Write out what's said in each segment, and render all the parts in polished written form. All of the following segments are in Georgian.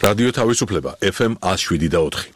რადიო თავისუფლება FM 107.4.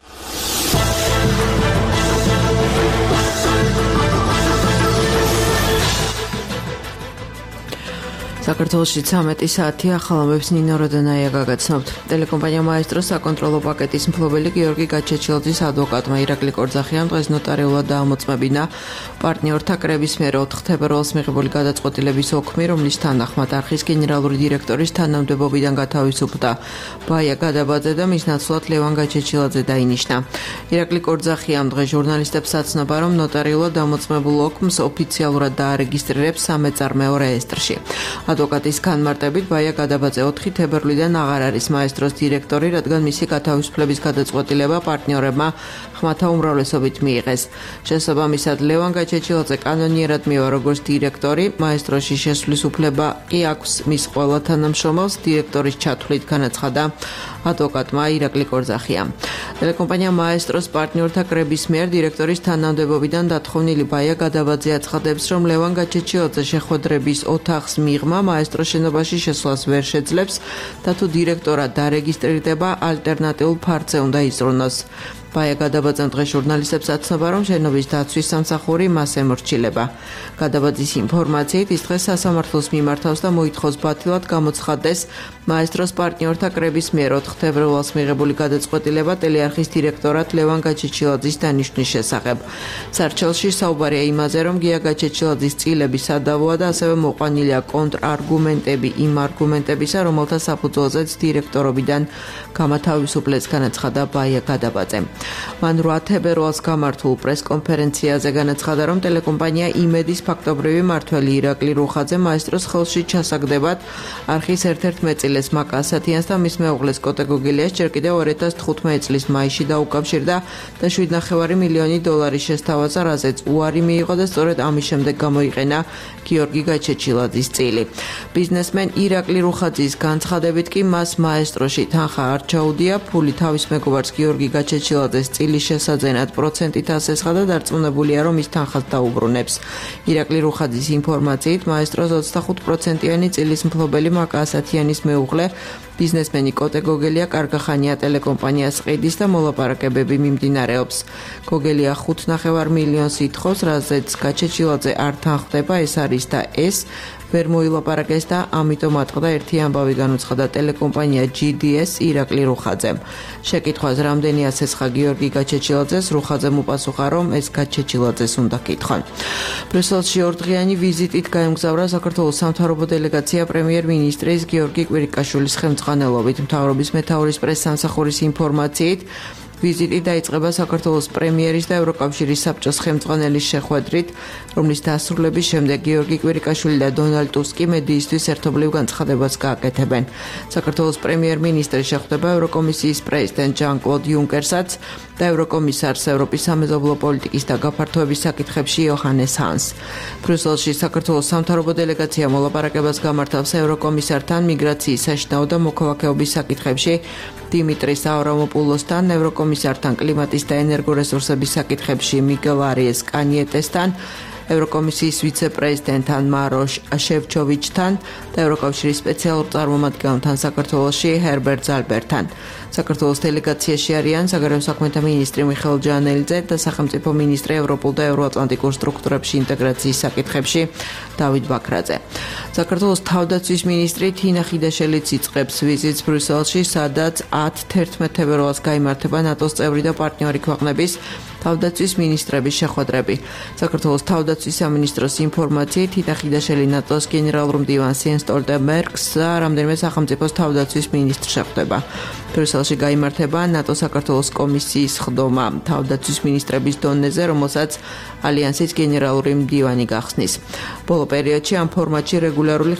საქართველოში 13 საათი ახალამებს ნინო როდანაია გაგაცნობთ. ტელეკომპანია მაესტრო საკონტროლო პაკეტის მფლობელი გიორგი გაჩეჩილაძის ადვოკატმა ირაკლი კორძახიამ დღეს ნოტარიულად დაამოწმებინა პარტნიორთა კრების მიერ 4 თებერვალს მიღებული გადაწყვეტილების ოქმი, რომლის თანახმად არხის გენერალური დირექტორის თანამდებობიდან გათავისუფლდა ბაია გადაბაძე და მის ნაცვლად ლევან გაჩეჩილაძე დაინიშნა. ირაკლი კორძახიამ დღეს ჟურნალისტებს აცნობა, რომ ნოტარიულად დამოწმებულ ოქმს ოფიციალურად დაარეგისტრირებს სამეწარმეო რეესტრში. ადვოკატის განმარტებით ბაია გადაბაძე 4 თებერვლიდან აღარ არის მაესტროს დირექტორი, რადგან მისი გათავისუფლების გადაწყვეტილება პარტნიორებმა ხმათა უმრავლესობით მიიღეს. შესაბამისად, ლევან გაჩეჩილაძე კანონიერად მივა როგორც დირექტორი, მაესტროში შესვლის უფლება კი აქვს მის ყველა თანამშრომელს დირექტორის ჩათვლით, განაცხადა ადვოკატმა ირაკლი კორძახიამ. ტელეკომპანია მაესტროს პარტნიორთა კრების მიერ დირექტორის თანამდებობიდან დათხოვნილი ბაია გადაბაძე აცხადებს, რომ ლევან გაჩეჩილაძე შეხვედრების ოთახს მიღმა მაესტროს შენობაში შესვლას ვერ შეძლებს და თუ დირექტორად დარეგისტრირდება, ალტერნატიულ ფართზე უნდა იზრუნოს. ბაია გადაბაძემ დღეს ჟურნალისტებს აცნობა, რომ შენობის დაცვის სამსახური მას ემორჩილება. გადაბაძის ინფორმაციით, ის დღეს სასამართლოს მიმართავს და მოითხოვს ბათილად გამოცხადდეს მაესტროს პარტნიორთა კრების მიერ 4 თებერვალს მიღებული გადაწყვეტილება ტელეარხის დირექტორად ლევან გაჩეჩილაძის დანიშვნის შესახებ. სარჩელში საუბარია იმაზე, რომ გია გაჩეჩილაძის წილები სადავოა და ასევე მოყვანილია კონტრარგუმენტები იმ არგუმენტებისა, რომელთა საფუძველზეც დირექტორობიდან გამათავისუფლეს, განაცხადა ბაია გადაბაძემ. მან 8 თებერვალს გამართულ პრესკონფერენციაზე განაცხადა, რომ ტელეკომპანია იმედის ფაქტობრივი მმართველი ირაკლი რუხაძე მაესტროს ხელში ჩასაგდებად არხის ერთ-ერთ მეწილეს მაკა ასათიანს და მის მეუღლეს კოტე გოგელიას ჯერ კიდევ 2015 წლის მაისში დაუკავშირდა და 7,5 მილიონი დოლარის შესთავაზა, რაზეც უარი მიიღო და სწორედ ამის შემდეგ გამოიყენა გიორგი გაჩეჩილაძის წილი. ბიზნესმენ ირაკლი რუხაძის განცხადებით კი მას მაესტროში თანხა არ ჩაუდია, ფული თავის მეგობარს გიორგი გაჩეჩილაძეს წილის შესაძენად პროცენტით ასესხა და დარწმუნებულია, რომ ის თანხას დაუბრუნებს. ირაკლი რუხაძის ინფორმაციით, მაესტროს 25%-იანი წილის მფლობელი მაკა ასათიანის მეუღლე ბიზნესმენი კოტე გოგელია კარგახანია ტელეკომპანიას ყიდის და მოლაპარაკებები მიმდინარეობს. გოგელია 5,5 მილიონს ითხოვს, რაზეც გაჩეჩილაძე არ თანხდება, ეს არის და ეს ვერ მოილაპარაკეს და ამიტომ ატყდა ერთი ამბავი, განუცხადა ტელეკომპანია GDS ირაკლი რუხაძემ. შეკითხვას რამდენი ასესხა გიორგი გაჩეჩილაძეს, რუხაძემ უპასუხა, რომ ეს გაჩეჩილაძეს უნდა კითხონ. ბრიუსელში 2 დღიანი ვიზიტით გაემგზავრა საქართველოს სამთავრობო დელეგაცია პრემიერ-მინისტრის გიორგი კვირიკაშვილის ხელმძღვანელობით. მთავრობის მეთაურის პრესსამსახურის ინფორმაციით, ვიზიტი დაიწყება საქართველოს პრემიერის და ევროკავშირის საბჭოს ხელმძღვანელის შეხვედრით, რომლის დასრულების შემდეგ გიორგი კვირიკაშვილი და დონალდ ტუსკი მედიისთვის ერთობლივ განცხადებას გააკეთებენ. საქართველოს პრემიერ-მინისტრი შეხვდება ევროკომისიის პრეზიდენტ ჟან-კლოდ იუნკერსაც და ევროკომისარს ევროპის სამეზობლო პოლიტიკის და გაფართოების საკითხებში იოჰანეს ჰანს. ბრიუსელში საქართველოს სამთავრობო დელეგაცია მოლაპარაკებას გამართავს ევროკომისართან მიგრაციის, საშინაო და მოქალაქეობის საკითხებში დიმიტრის ავრამოპულოსთან, ევროკომისართან კლიმატის და ენერგორესურსების საკითხებში მიგელ არიეს კანიეტესთან, ევროკომისიის ვიცე-პრეზიდენტთან მაროშ შევჩოვიჩთან და ევროკავშირის სპეციალურ წარმომადგენელთან საქართველოში ჰერბერტ ზალბერთან. საქართველოს დელეგაციაში არიან საგარეო საქმეთა მინისტრი მიხეილ ჯანელიძე და სახელმწიფო მინისტრი ევროპულ და ევროატლანტიკურ სტრუქტურებში ინტეგრაციის საკითხებში დავით ბაქრაძე. საქართველოს თავდაცვის მინისტრი თინა ხიდაშელიც იწყებს ვიზიტს ბრიუსელში, სადაც 10-11 თებერვალს გაიმართება ნატოს წევრი და პარტნიორი ქვეყნების თავდაცვის მინისტრების შეხვედრები. საქართველოს თავდაცვის სამინისტროს ინფორმაციით, თინა ხიდაშელი ნატოს გენერალურ მდივანს იენს სტოლტენბერგს და რამდენიმე სახელმწიფოს თავდაცვის მინისტრს შეხვდება. ბრიუსელში გაიმართება ნატო-საქართველოს კომისიის ხდომა თავდაცვის მინისტრების დონეზე, რომელსაც ალიანსის გენერალური მდივანი გახსნის. ბოლო პერიოდში ამ ფორმატმა რეგულარული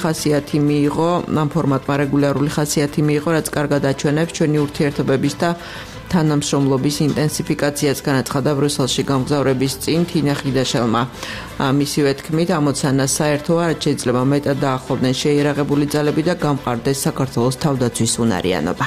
ხასიათი მიიღო, რაც კარგად აჩვენებს ჩვენი ურთიერთობების და თანამშრომლობის ინტენსიფიკაციას, განაცხადა ბრიუსელში გამგზავრების წინ თინა ხიდაშელმა. მისივე თქმით, ამოცანას საერთოა, რაც შეიძლება მეტად დაახლოვდნენ შეიარაღებული ძალები და გამყარდეს საქართველოს თავდაცვის უნარიანობა.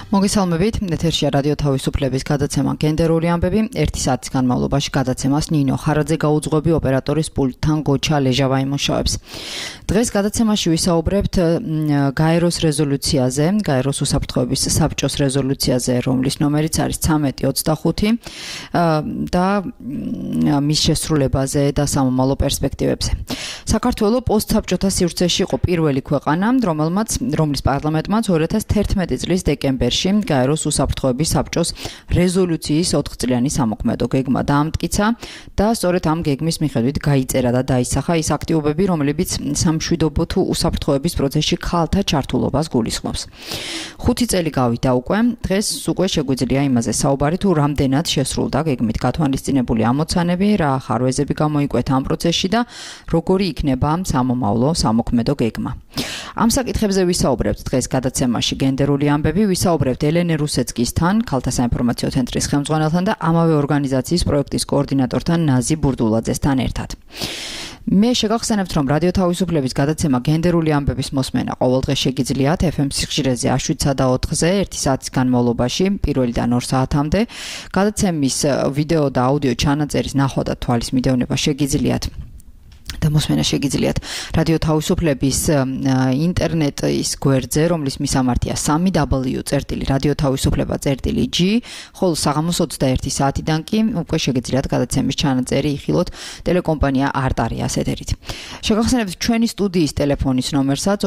მოგესალმებით, ეთერშია რადიო თავისუფლების გადაცემა გენდერული ამბები. 1 საათის განმავლობაში გადაცემას ნინო ხარაძე გაუძღვები ოპერატორის პულტთან გოჩა ლეჟავა იმუშავებს. დღეს გადაცემაში ვისაუბრებთ გაეროს რეზოლუციაზე, გაეროს უსაფრთხოების საბჭოს რეზოლუციაზე, რომლის ნომერიც არის 1325 და მის შესრულებაზე და სამომავლო პერსპექტივებზე. საქართველოს პოსტსაბჭოთა სივრცეში იყო პირველი ქვეყანა, რომლის პარლამენტმაც 2011 წლის დეკემბერში გაეროს უსაფრთხოების საბჭოს რეზოლუციის 4-წლიანი სამოქმედო გეგმა დაამტკიცა და სწორედ ამ გეგმის მიხედვით გაიწერა და დაისახა ის აქტივობები, რომლებიც სამშვიდობო თუ უსაფრთხოების პროცესში ქალთა ჩართულობას გულისხმობს. 5 წელი გავიდა უკვე, დღეს უკვე შეგვიძლია იმაზე საუბარი, თუ რამდენად შესრულდა გეგმით გათვალისწინებული ამოცანები, რა ხარვეზები გამოიკვეთა ამ პროცესში და როგორი იქნება სამომავლო სამოქმედო გეგმა. ამ საკითხებზე ვისაუბრებთ დღეს გადაცემაში გენდერული ამბები, ვისაუბრებთ ელენე რუსეცკისთან, ქალთა საინფორმაციო ცენტრის ხელმძღვანელთან და ამავე ორგანიზაციის პროექტის კოორდინატორთან ნაზი ბურდულაძესთან ერთად. მე შეგახსენებთ, რომ რადიო თავისუფლების გადაცემა გენდერული ამბების მოსმენა ყოველდღე შეგიძლიათ FM სიხშირეზე 7-4-ზე 1 საათის განმავლობაში, პირველიდან 2 საათამდე. გადაცემის ვიდეო და აუდიო ჩანაწერის ნახვა და თვალის მიდევნება შეგიძლიათ და მოსმენა შეგიძლიათ რადიო თავისუფლების ინტერნეტის გვერდზე, რომლის მისამართია www.radiotavisufleba.g, ხოლო საღამოს 21 საათიდან კი უკვე შეგიძლიათ გადაცემის ჩანაწერი იხილოთ ტელეკომპანია არტარიას ეთერით. შეგახსენებთ ჩვენი სტუდიის ტელეფონის ნომერსაც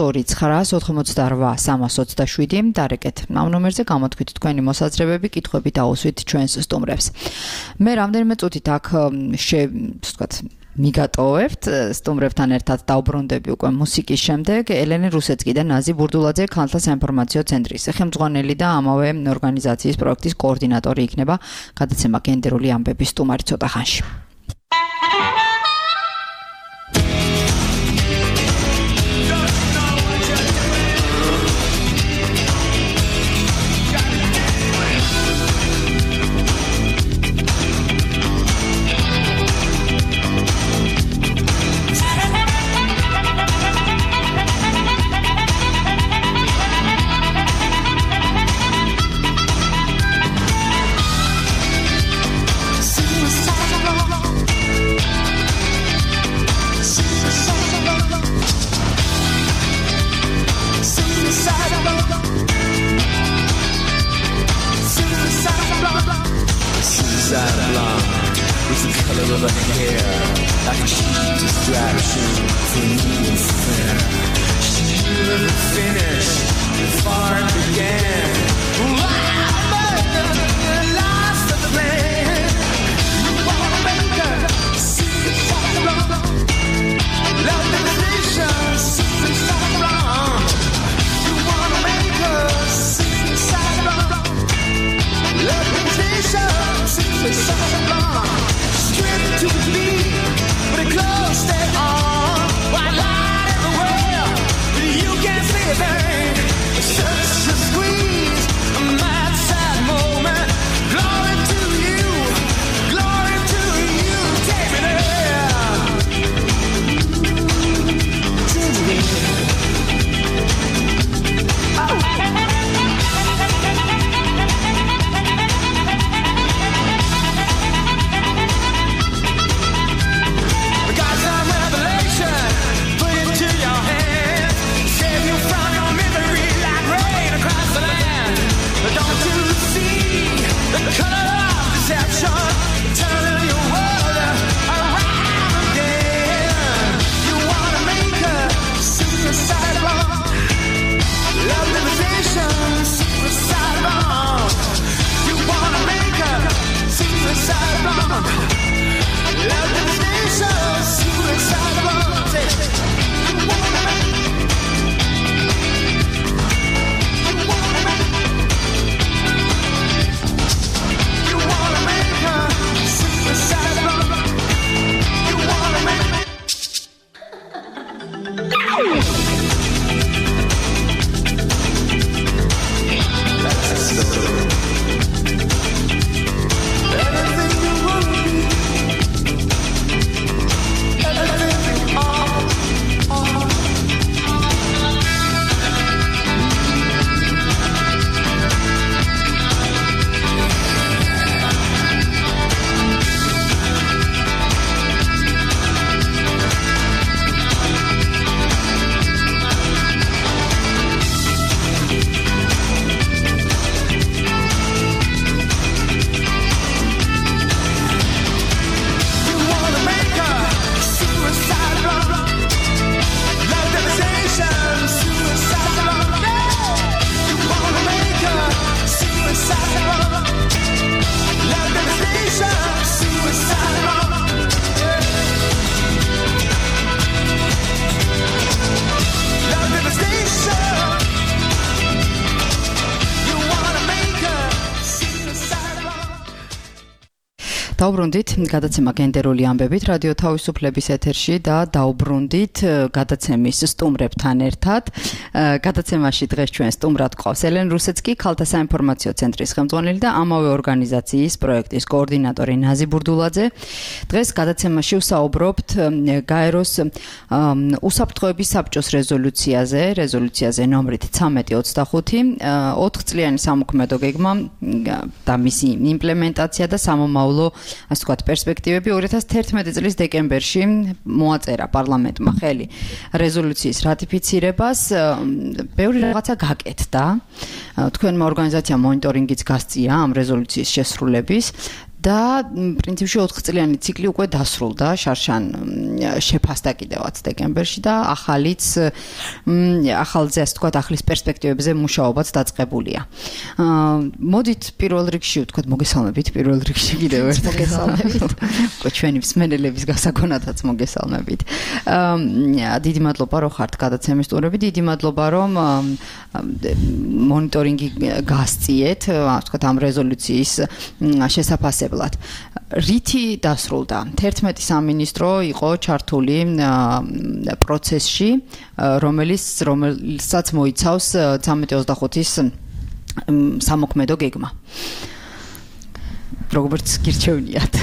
2998327 დარეკეთ. ამ ნომერზე გამოთქვით თქვენი მოსაზრებები, კითხვები დაუსვით ჩვენს სტუმრებს. მე რამდენიმე წუთით აქ მიგატოვებთ სტუმრებთან ერთად დაუბრუნდები უკვე მუსიკის შემდეგ ელენე რუსეცკი და ნაზი ბურდულაძე ქალთა საინფორმაციო ცენტრის ხელმძღვანელი და ამავე ორგანიზაციის პროექტის კოორდინატორი იქნება გადაცემა გენდერული ამბების სტუმარი ცოტა ხანში. Such a squeeze, my დაუბრუნდით გადაცემა გენდერული ამბებით რადიო თავისუფლების ეთერში და დაუბრუნდით გადაცემის სტუმრებთან ერთად. გადაცემაში დღეს ჩვენ სტუმრად გვყავს ელენ რუსეცკი, ქალთა საინფორმაციო ცენტრის ხელმძღვანელი და ამავე ორგანიზაციის პროექტის კოორდინატორი ნაზი ბურდულაძე. დღეს გადაცემაში ვსაუბრობთ გაეროს უსაფრთხოების საბჭოს რეზოლუციაზე ნომრით 1325, 4 წლიანი სამოქმედო გეგმა და მისი იმპლემენტაცია და სამომავლო, ასე ვთქვათ, პერსპექტივები 2011 წლის დეკემბერში მოაწერა პარლამენტმა ხელი რეზოლუციის რატიფიცირებას. ბევრი რაღაცა გაკეთდა. თქვენმა ორგანიზაციამ მონიტორინგიც გასწია ამ რეზოლუციის შესრულების და პრინციპში 4 წლიანი ციკლი უკვე დასრულდა, შარშან შეფასდა კიდევაც დეკემბერში და ახალზე, ასე ვთქვათ, ახლის პერსპექტივებზე მუშაობაც დაწყებულია. მოდით პირველ რიგში ვთქვათ, მოგესალმებით პირველ რიგში კიდევ ერთ მოგესალმებით. ჩვენი მსმენელების გასაგონათაც მოგესალმებით. დიდი მადლობა რომ ხართ გადაცემის სტუმრები, დიდი მადლობა რომ მონიტორინგი გასწიეთ, ასე ვთქვათ, ამ რეზოლუციის შესაფასებლად. რითი დასრულდა? 11 სამინისტრო იყო ჩართული პროცესში, რომელსაც მოიცავს 1325-ის სამოქმედო გეგმა. როგორც გირჩევნიათ.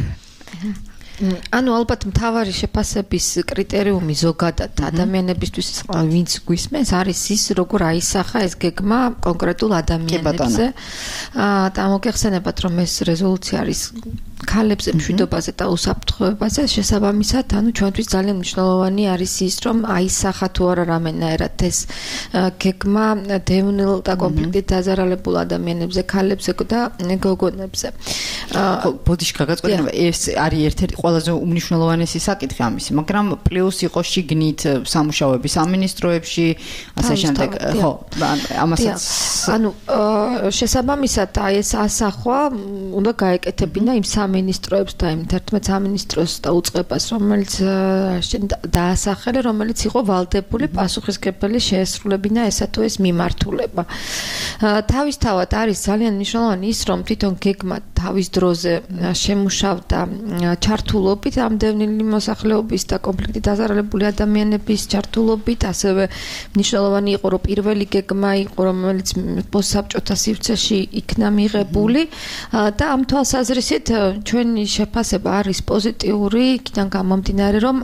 ანუ ალბათ მთავარი შეფასების კრიტერიუმი ზოგადად ადამიანებისთვის, ვინც გვისმენს, არის ის, როგორ აისახა ეს გეგმა კონკრეტულ ადამიანებზე. და მოგეხსენებათ, რომ ეს რეზოლუცია არის ქალებზე მშვიდობაზე და უსაფრთხოებაზე, შესაბამისად, ანუ ჩვენთვის ძალიან მნიშვნელოვანი არის ის, რომ აისახა თუ არა რამენაერად ეს გეგმა დევნილ და კონფლიქტით დაზარალებულ ადამიანებზე, ქალებზე და გოგონებზე. ბოდიში გაგაწყვეტინა, ეს არის ერთ-ერთი ყველაზე უმნიშვნელოვანესი საკითხი ამისი, მაგრამ პლუს იყო შიგნით სამუშაოები სამინისტროებში, ასე შემდეგ, ხო, ამასაც ანუ შესაბამისად ეს ასახვა უნდა გაეკეთებინა იმ სამინისტროებს და იმ 11 სამინისტროს და უწყებას, რომელიც დაასახელა, რომელიც იყო ვალდებული პასუხისმგებელი შეესრულებინა ესა თუ ეს მიმართულება. თავისთავად არის ძალიან მნიშვნელოვანი ის, რომ თვითონ გეგმა თავის დროზე შემუშავდა ჩართულობით ამდენილი მოსახლეობის და კონფლიქტით დაზარალებული ადამიანების ჩართულობით, ასევე მნიშვნელოვანი იყო, რომ პირველი გეგმა იყო, რომელიც პოსტსაბჭოთა სივრცეში იქნა მიღებული და ამ თვალსაზრისით ჩვენი შეფასება არის პოზიტიური, იქიდან გამომდინარე, რომ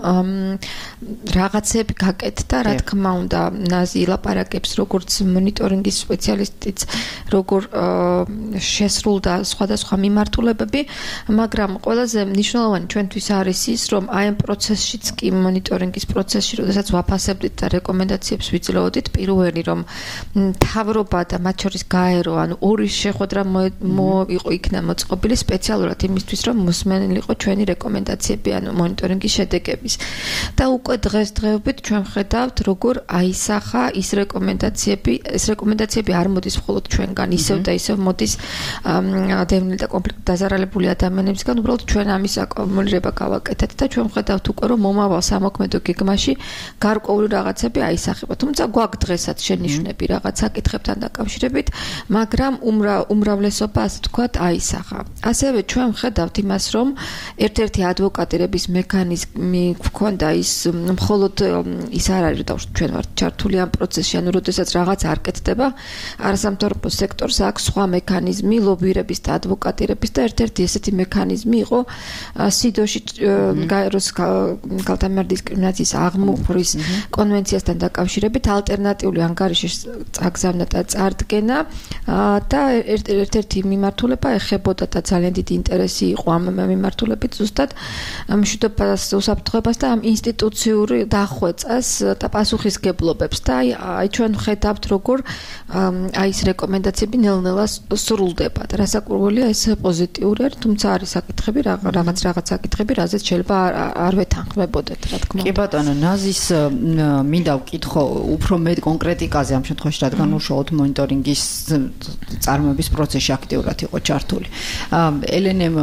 რაღაცები გაკეთდა, რა თქმა უნდა, ნაზი ილაპარაკებს როგორც მონიტორინგის სპეციალისტიც, როგორ შესრულდა სხვადასხვა მიმართულებები, მაგრამ ყველაზე მნიშვნელოვანი ჩვენთვის არის ის, რომ აი ამ პროცესშიც კი მონიტორინგის პროცესში, როდესაც ვაფასებდით და რეკომენდაციებს ვიძლეოდით, პირველი რომ მთავრობა და მათ შორის გაერო, ანუ ორი შეხვედრა იყო იქნა მოწყობილი სპეციალურად იმისთვის, რომ მოსმენილიყო ჩვენი რეკომენდაციები, ანუ მონიტორინგის შედეგების. და უკვე დღესდღეობით ჩვენ ხედავთ, როგორ აისახა ის რეკომენდაციები არ მოდის მხოლოდ ჩვენგან, ისევ და ისევ მოდის დევნილ და კონფლიქტით დაზარალებული ადამიანებისგან, უბრალოდ ჩვენ ამის აკუმულირება გავაკეთეთ და ჩვენ ხედავთ უკვე, რომ მომავალ სამოქმედო გეგმაში გარკვეული რაღაცები აისახება. თუმცა გვაქვს დღესაც შენიშვნები რაღაც საკითხებთან დაკავშირებით, მაგრამ უმრავლესობა, ასე ვთქვათ, აისახა. ასევე ჩვენ ხედავთ იმას, რომ ერთ-ერთი ადვოკატირების მექანიზმი გვქონდა ის მხოლოდ ის არ არის, რომ ჩვენ ვართ ჩართული ამ პროცესში, ანუ როდესაც რაღაც არ კეთდება, არასამთავრობო სექტორს აქვს სხვა მექანიზმი ლობირების და ადვოკატირების და ერთ-ერთი ესეთი მექანიზმი იყო სიდოში გაეროს ქალთა მიერ დისკრიმინაციის აღმოფხრის კონვენციასთან დაკავშირებით ალტერნატიული ანგარიშის წაგზავნა და წარდგენა და ერთ-ერთი მიმართულება ეხებოდა და ძალიან დიდი ინტერესი იყო ამ მიმართულებით ზუსტად მშვიდობას, უსაფრთხოებას და ამ ინსტიტუციური დახვეწას და პასუხისგებლობებს და აი ჩვენ ხედავთ როგორ აი ეს რეკომენდაციები ნელ-ნელა სრულდება და რასაკვირველია ეს პოზიტიური არის, თუმცა არის საკითხები რაღაც საკითხები, რაზეც შეიძლება არ ვეთანხმებოდეთ, რა თქმა უნდა. კი ბატონო, ნაზის მინდა ვკითხო უფრო მეტ კონკრეტიკაზე ამ შემთხვევაში, რადგან უშუალოდ მონიტორინგის წარმოების პროცესში აქტიურად იყო ჩართული. ელენემ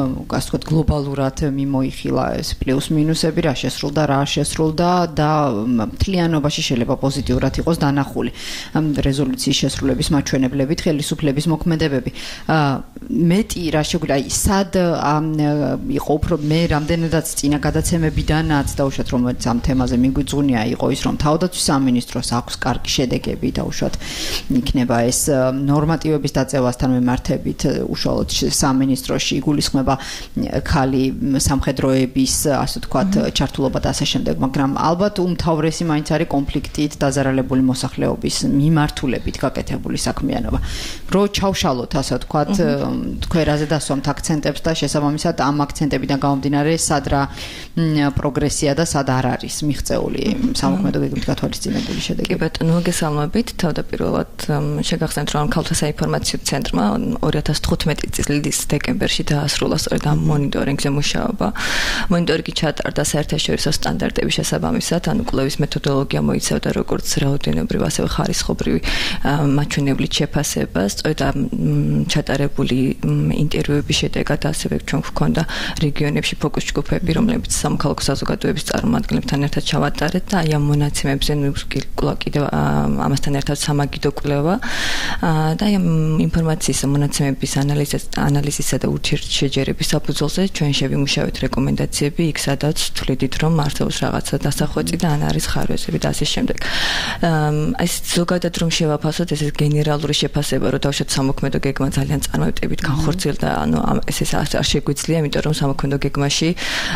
ასე ვთქვათ, გლობალურად მიმოიხილა ეს პლუს მინუსები, რა შესრულდა, რა შესრულდა და მთლიანობაში შეიძლება პოზიტიურად იყოს დანახული რეზოლუციის შესრულების მაჩვენებლებით, ხელისუფლების მოქმედებები. მეტი რა შეგვიძლია, აი სად იყო უფრო მე რამდენადაც წინა გადაცემებიდანაც დაუშვათ რომელიც ამ თემაზე მიგვიძღვნია იყო ის რომ თავდაცვის სამინისტროს აქვს კარგი შედეგები დაუშვათ იქნება ეს ნორმატივების დაწევასთან მიმართებით უშუალოდ სამინისტროში იგულისხმება ხალი სამხედროების ასე ვთქვათ ჩართულობა და ასე შემდეგ მაგრამ ალბათ უმთავრესი მაინც არის კონფლიქტით დაზარალებული მოსახლეობის მიმართულებით გაკეთებული საქმიანობა რო ჩავშალოთ ასე ვთქვათ თქვენ რაზე დასვამთ აქცენტებს და შესაბამისად ამ აქცენტებიდან გამომდინარე სად რა პროგრესია და სად არ არის მიღწეული სამოქმედო გეგმით გათვალისწინებული შედეგი. კი ბატონო, მოგესალმებით. თავდაპირველად შეგახსენებთ რომ ქალთა საინფორმაციო ცენტრმა 2015 წლის დეკემბერში დაასრულა სწორედ ამ მონიტორინგზე მუშაობა. მონიტორინგი ჩატარდა საერთაშორისო სტანდარტების შესაბამისად, ანუ კვლევის მეთოდოლოგია მოიცავდა როგორც რაოდენობრივ, ასევე ხარისხობრივი მაჩვენებლით შეფასებას. სწორედ ამ ჩატარებული ინტერვიუების შედეგად ასევე ჩვენ გვქონდა რეგიონებში ფოკუს ჯგუფები, რომლებიც სამოქალაქო საზოგადოების წარმომადგენლებთან ერთად ჩავატარეთ და აი ამ მონაცემებზე კიდევ ამასთან ერთად სამაგიდო კვლევა და აი ამ ინფორმაციის მონაცემების ანალიზისა და ურთიერთშეჯერების საფუძველზე ჩვენ შევიმუშავეთ რეკომენდაციები იქ სადაც თვლიდით რომ არსებობს რაღაცა დასახვეწი და ან არის ხარვეზები და ასე შემდეგ. აი ზოგადად რომ შევაფასოთ ეს გენერალური შეფასება რომ დავშოთ სამოქმედო გეგმა ძალიან წარმატებით განხორციელდა ანუ ეს არ შეგვიძლია იმიტომ რომ სამოქმედო გეგმაში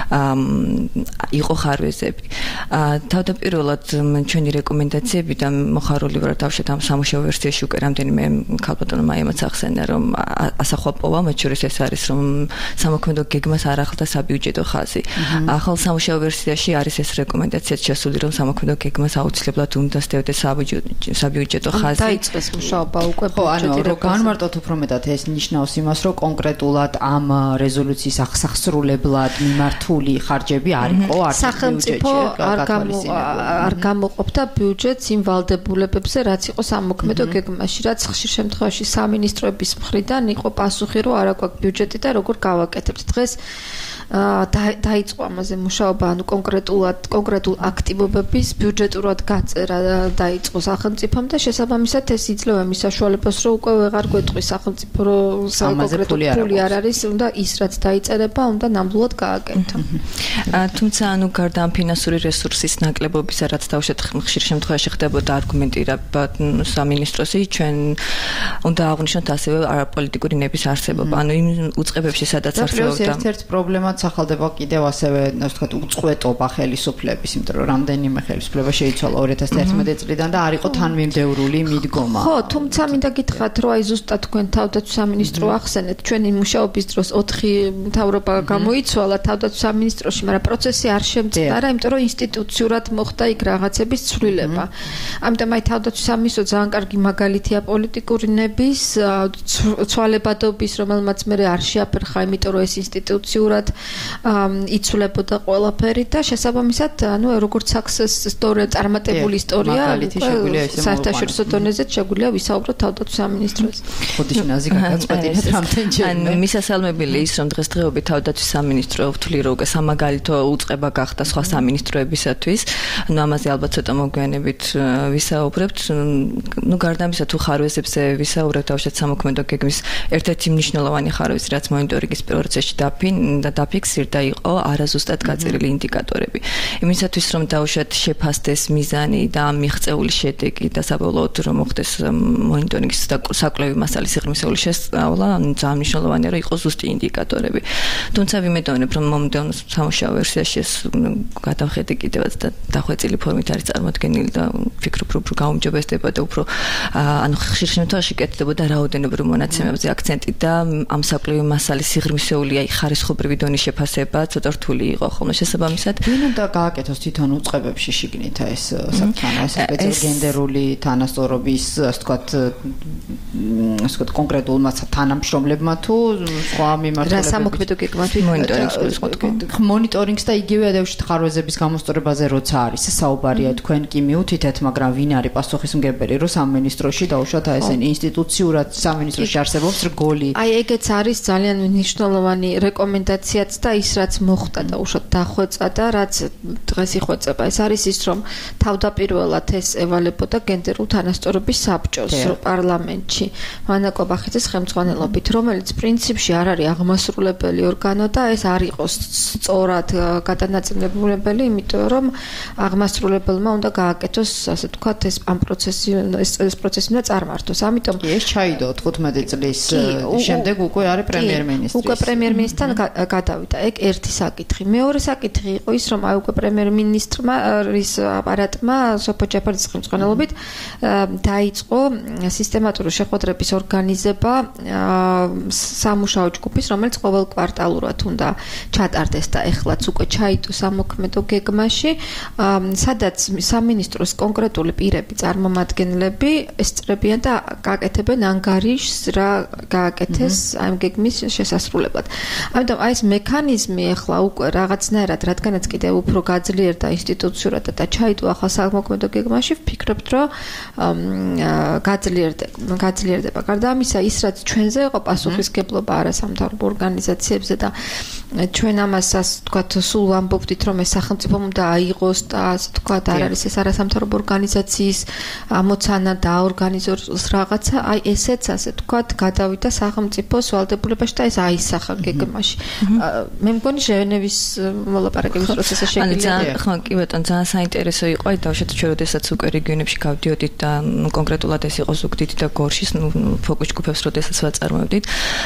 იყო ხარვეზები. თავდაპირველად ჩვენი რეკომენდაციები და მოხარული ვარ დავშეთ ამ სამუშაო ვერსიაში უკვე რამდენიმე ქალბატონო მაიმაც ახსენა რომ ასახვა პოვა მათ შორის ეს არის რომ სამოქმედო გეგმას არ ახლდა საბიუჯეტო ხაზი. ახალ სამუშაო ვერსიაში არის ეს რეკომენდაციაც შესული რომ სამოქმედო გეგმას აუცილებლად უნდა სდევდეს საბიუჯეტო ხაზი. დაიწყეს მუშაობა უკვე ბიუჯეტი რო განმარტოთ უფრო მეტად ეს ნიშნავს იმას რომ კონკრეტულად ამ რეზოლუციის აღსახსრულებლად მიმართული ხარჯები არ იყო სახელმწიფო არ გამოყოფდა ბიუჯეტს იმ ვალდებულებებზე რაც იყო სამოქმედო გეგმაში რაც ხშირ შემთხვევაში სამინისტროების მხრიდან იყო პასუხი რომ არა გვაქვს ბიუჯეტი და როგორ გავაკეთებთ დღეს დაიწყო ამაზე მუშაობა ანუ კონკრეტულ აქტივობების ბიუჯეტურად გაწერა დაიწყო სახელმწიფომ და შესაბამისად ეს იძლევა მის საშუალებას რომ უკვე ვეღარ გვეტყვის სახელმწიფო რომ კონკრეტული ფული არ არის უნდა ის რაც დაიწერება უნდა ნამდვილად გააკეთო. თუმცა ანუ გარდა ამ ფინანსური რესურსის ნაკლებობისა რაც დავშეთ ხშირ შემთხვევაში ხდებოდა არგუმენტირება სამინისტროსი ჩვენ უნდა აღვნიშნოთ ასევე არაპოლიტიკური ნების არსებობა ანუ იმ უწყებებში სადაც არსებობდა ერთ-ერთი პრობლემაც ახალდება კიდევ ასევე ასე ვთქვათ უწყვეტობა ხელისუფლების იმიტომ რომ რამდენიმე ხელისუფლება შეიცვალა 2011 წლიდან და არ იყო თანმიმდევრული მიდგომა. ხო, თუმცა მინდა გითხრათ რომ აი ზუსტად თქვენ თავდაცვის სამინისტრო ახსენეთ ჩვენი მუშაობის დროს 4 მთავრობა გამოიცვალა თავდაცვის სამინისტროში, მაგრამ პროცესი არ შემწყდა, იმიტომ რომ ინსტიტუციურად მოხდა იქ რაღაცების ცვლილება. ამიტომ აი თავდაცვის სამინისტრო ძალიან კარგი მაგალითია პოლიტიკური ნების ცვალებადობის, რომელმაც მე არ შეაფერხა, იმიტომ რომ ეს ინსტიტუციურად იცვლებოდა ყველაფერი და შესაბამისად, ანუ როგორც success story წარმატებული ისტორია საერთაშორისო დონეზე შეგვიძლია ვისაუბროთ თავდაცვის სამინისტროს. ხოდიშნაზი გაგაწყვეტინეთ რამდენჯერმე. მისასალმებელი ის რომ დღესდღეობით თავდაცვის სამინისტრო ვთვლი რომ სამაგალითო უწყება გახდა სხვა სამინისტროებისათვის. ანუ ამაზე ალბათ ცოტა მოგვიანებით ვისაუბრებთ. ნუ გარდა ამისა თუ ხარვეზებზე ვისაუბრებთ თავშეთ სამოქმედო გეგმის ერთ-ერთი მნიშვნელოვანი ხარვეზი რაც მონიტორინგის პირველ წესში დაფიქსირდა იყო არაზუსტად გაწერილი ინდიკატორები. იმისათვის რომ დავუშვათ შეფასდეს მიზანი და მიღწეული შედეგი და საბოლოოდ რომ მოხდეს მონიტორინგის და საკვლევი მასალის სიღრმისეული შესწავლა, ძალიან მნიშვნელოვანია რომ იყოს ზუსტი ინდიკატორები. თუმცა ვიმედოვნებ რომ მომდევნო სამუშაო ვერსიაში ეს გადავხედე კიდევაც და დახვეწილი ფორმით არის წარმოდგენილი და ვფიქრობ რომ უფრო გაუმჯობესდება და უფრო ანუ ხშირ შემთხვევაში კეთდებოდა რაოდენობრივ მონაცემებზე აქცენტი და ამ საკვლევი მასალის სიღრმისეული აი ხარისხობრივი დონის შეფასება ცოტა რთული იყო ხოლმე შესაბამისად ვინ უნდა გააკეთოს თვითონ უწყებებში შიგნით ეს საკითხი ეს გენდერული თანასწორობის ასე ვთქვათ კონკრეტულმა თანამშრომლებმა თუ სხვა მიმართულებებით რა სამოქმედო გეგმაში მონიტორინგს და იგივე ადევში ხარვეზების გამოსწორებაზე როცა არის საუბარია თქვენ კი მიუთითეთ მაგრამ ვინ არის პასუხისმგებელი რომ სამინისტროში დაუშვათ ესენი ინსტიტუციურად სამინისტროში არსებობს რგოლი აი ეგეც არის ძალიან მნიშვნელოვანი მნიშვნელოვანი რეკომენდაციაც და ის რაც მოხდა და უშუალოდ დახვეწა და რაც დღეს იხვეწება ეს არის ის რომ თავდაპირველად ეს ევალებოდა გენდერულ თანასწორობის საბჭოს პარლამენტში ვანაკო ბახიძის ხელმძღვანელობით რომელიც პრინციპში არ არის აღმასრულებელი ორგანო და ეს არ იყოს სწორად გადანაწილებული იმიტომ რომ აღმასრულებელმა უნდა გააკეთოს ასე ვთქვათ ეს ამ პროცესი უნდა წარმართოს ამიტომ ეს ჩაიდო 15 წლის შემდეგ უკვე არის პრემიერ-მინისტრი. უკვე პრემიერ-მინისტრთან გადავიდა. ეგ ერთი საკითხი. მეორე საკითხი იყო ის, რომ აი უკვე პრემიერ-მინისტრმა რის აპარატმა სოფო ჯაფარიძის ხელმძღვანელობით დაიწყო სისტემატური შეხვედრების ორგანიზება სამუშაო ჯგუფის, რომელიც ყოველ კვარტალურად უნდა ჩატარდეს და ეხლაც უკვე ჩაიდო სამოქმედო გეგმაში, სადაც სამინისტროს კონკრეტული პირები, წარმომადგენლები ესწრებიან და გააკეთებენ ანგარიშს რა გააკეთეს ამ გეგმის შესასრულებლად. ამიტომ აი ეს მექანიზმი ახლა უკვე რაღაცნაირად რადგანაც კიდევ უფრო გაძლიერდა ინსტიტუციურად და ჩაიდო ახლა სამოქმედო გეგმაში, ვფიქრობთ, რომ გაძლიერდება. გარდა ამისა, ის რაც ჩვენზე იყო პასუხისგებლობა არასამთავრობო ორგანიზაციებზე და ჩვენ ამას ასე ვთქვათ, სულ ვამბობდით, რომ ეს სახელმწიფო უნდა აიღოს და ასე ვთქვათ, არ არის ეს არასამთავრობო ორგანიზაციის ამოცანა და ორგანიზოს რაღაცა, აი ესეც ასე ვთქვათ, გადავიდა სახელმწიფოს ვალდებულებაში და ეს აისახა გეგმაში. მე მგონი ჟენევის მოლაპარაკების პროცესზე შეგვიძლია. ხო, კი ბატონო, ძალიან საინტერესო იყო, აი დავშეთ ჩვენ როდესაც უკვე რეგიონებში გავდიოდით და კონკრეტულად ეს იყო ზუგდიდი და გორშის ფოკუს ჯგუფებს როდესაც ვაწარმოებდით.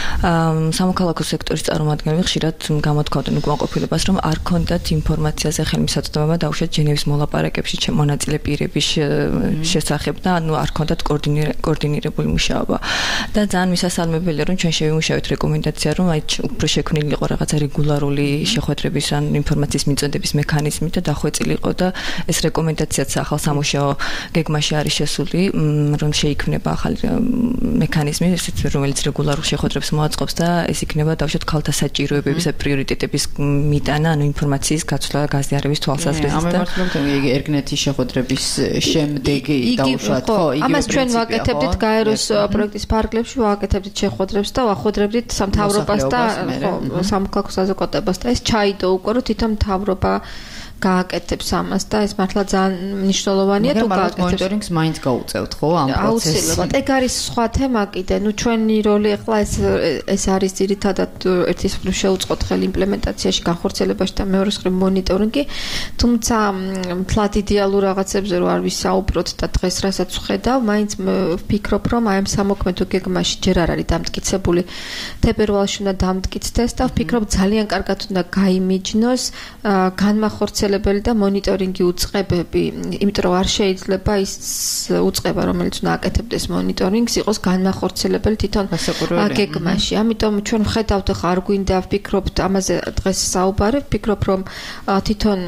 სამოქალაქო სექტორის წარმომადგენლები ხშირად გამოთქვამდნენ უკმაყოფილებას, რომ არ ქონდათ ინფორმაციაზე ხელმისაწვდომობა დავშეთ ჟენევის მოლაპარაკებში მონაწილე პირების შესახებ და ანუ არ ქონდათ კოორდინირებული მუშაობა. და ძალიან მისასალმებელია რომ ჩვენ შევიმუშავეთ რეკომენდაცია რომ აი უფრო შექმნილი იყო რაღაცა რეგულარული შეხვედრების ან ინფორმაციის მიწოდების მექანიზმი და დახვეწილიყო და ეს რეკომენდაციაც ახალ სამუშაო გეგმაში არის შესული რომ შეიქმნება ახალი მექანიზმი რომელიც რეგულარულ შეხვედრებს მოაწყობს და ეს იქნება დავშოთ ქალთა საჭიროებების და პრიორიტეტების მიტანა ანუ ინფორმაციის გაცვლა გაზიარების თვალსაზრისით და ერგნეთის შეხვედრების შემდეგი დაუშვათ ხო იგივე ამას ჩვენ ვაკეთებდით გაეროს პროექტის ფარგლებში ვაკეთებდით შეხვედრებს და ვახვედრებდით სამთავრობას და სამოქალაქო საზოგადოებას და ეს ჩაიდო უკვე რომ თვითონ მთავრობა გააკეთებს ამას და ეს მართლა ძალიან მნიშვნელოვანია თუ გააკეთებს. მონიტორინგს მაინც გაუწევთ ხო ამ პროცესში. აუცილებლად. ეგ არის სხვა თემა კიდე. ნუ ჩვენი როლი ახლა ეს არის ძირითადად ერთის მხრივ შეუწყოთ ხელ იმპლემენტაციაში, განხორციელებაში და მეორეს მხრივ მონიტორინგი. თუმცა მთლად იდეალურ რაღაცებზე რო არ ვისაუბროთ და დღეს რასაც ვხედავ, მაინც ვფიქრობ რომ აი ამ სამოქმედო გეგმაში ჯერ არ არის დამტკიცებული. თებერვალში უნდა დამტკიცდეს და ვფიქრობ ძალიან კარგად უნდა გაიმიჯნოს განმახორციელებელი და მონიტორინგი უწყებები, იმიტომ რომ არ შეიძლება ის უწყება, რომელიც უნდა აკეთებდეს მონიტორინგს, იყოს განმახორციელებელი თვითონ გეგმაში. ამიტომ ჩვენ ვხედავთ ახლა არ გვინდა ვფიქრობთ ამაზე დღეს საუბარი, ვფიქრობ რომ თვითონ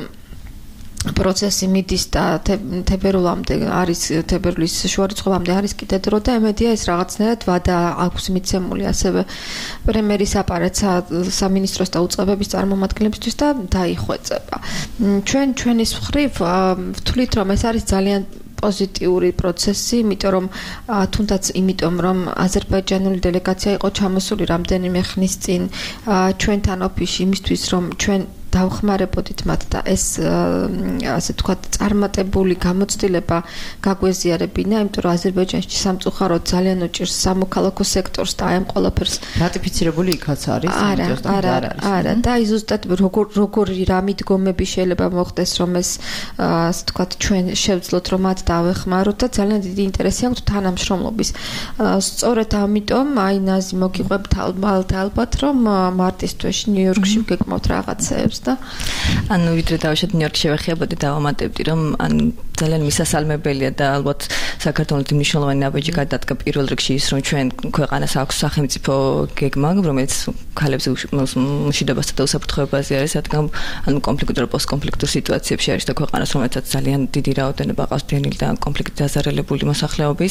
პროცესი მიდის და თებერვლამდე არის თებერვლის შუარიცხოვამდე არის კიდე დრო და ემედია ეს რაღაცნაირად ვადა აქვს მიცემული ასევე პრემიერის აპარატს სამინისტროს და უწყებების წარმომადგენლებისთვის და დაიხვეწება. ჩვენის მხრივ ვთვლით რომ ეს არის ძალიან პოზიტიური პროცესი, იმიტომ რომ თუნდაც იმიტომ რომ აზერბაიჯანული დელეგაცია იყო ჩამოსული რამდენიმე ხნის წინ ჩვენთან ოფისში იმისთვის რომ ჩვენ დავხმარებოდით მათ და ეს ასე ვთქვათ წარმატებული გამოცდილება გაგვეზიარებინა, იმიტომ რომ აზერბაიჯანში სამწუხაროდ ძალიან უჭირს სამოქალაქო სექტორს და აი ამ ყველაფერს რატიფიცირებული იქაც არის არა და აი ზუსტად როგორი რა მიდგომები შეიძლება მოხდეს რომ ეს ასე ვთქვათ ჩვენ შევძლოთ რომ მათ დავეხმაროთ და ძალიან დიდი ინტერესი აქვს თანამშრომლობის. სწორედ ამიტომ აი ნაზი მოგიყვებთ ალბათ რომ მარტის თვეში ნიუ-იორკში ვგეკმავთ რაღაცეებს და ანუ ვიდრე დავშეთ ნიუ-იორკში შევეხებოდი და ვამატებდი რომ ან ძალიან მისასალმებელია და ალბათ საქართველოს მნიშვნელოვანი ნაბიჯი გადადგა პირველ რიგში ის რომ ჩვენ ქვეყანას აქვს სახელმწიფო გეგმა რომელიც ქალებს მშვიდობასა და უსაფრთხოებაზე არის რადგან ანუ კონფლიქტურ პოსტკონფლიქტურ სიტუაციებში არის და ქვეყანას რომელსაც ძალიან დიდი რაოდენობა ყავს დენილი და კონფლიქტით დაზარალებული მოსახლეობის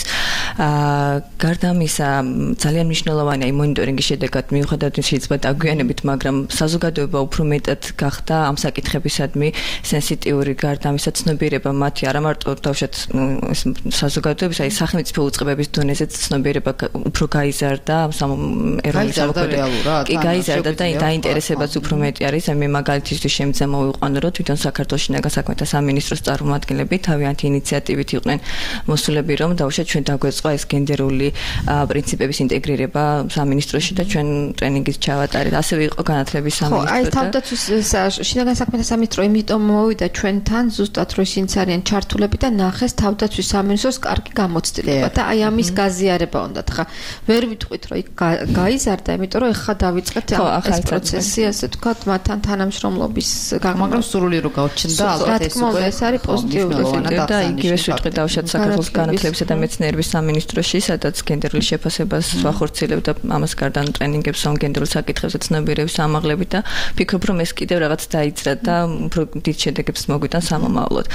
გარდა ამისა ძალიან მნიშვნელოვანია მონიტორინგის შედეგად მიუხედავად შეიძლება დაგვიანებით მაგრამ საზოგადოება უფრო მეტად გახდა ამ საკითხებისადმი სენსიტიური გარდა ამისა ცნობიერება მათი არ არა მარტო დავშოთ საზოგადოების, აი სახელმწიფო უწყებების დონეზეც ცნობიერება უფრო გაიზარდა ეროვნული სამოქმედო. კი გაიზარდა და დაინტერესებაც უფრო მეტი არის. მე მაგალითისთვის შემიძლია მოვიყვანო, რომ თვითონ საქართველოს შინაგან საქმეთა სამინისტროს წარმომადგენლები თავიანთი ინიციატივით იყვნენ მოსულები, რომ დავუშვათ ჩვენ დაგვეწყო ეს გენდერული პრინციპების ინტეგრირება სამინისტროში და ჩვენ ტრენინგის ჩავატარეთ. ასევე იყო განათლების სამინისტრო. აი თავდაცვის შინაგან საქმეთა სამინისტრო იმიტომ მოვიდა ჩვენთან ზუსტად რომ ისინი არიან ჩართულები და ნახეს თავდაცვის სამინისტროს კარგი გამოცდილება და აი ამის გაზიარება უნდათ. ხა ვერ ვიტყვით რომ იქ გაიზარდა, იმიტომ რომ ეხლა დავიწყეთ ეს პროცესი, ასე ვთქვათ, მათთან თანამშრომლობის მაგრამ სრული რო გავჩნდა ალბათ ეს არის პოზიტიური და იგივე ვიტყვით დავუშვათ საქართველოს განათლებისა და მეცნიერების სამინისტროში, სადაც გენდერული შეფასებას ვახორციელებდა ამას გარდა ტრენინგებს on გენდერულ საკითხებზე ცნობიერების ამაღლებით და ფიქრობ რომ ეს კიდევ რაღაც დაიძრა და უფრო დიდ შედეგებს მოგვიტან სამომავლოდ.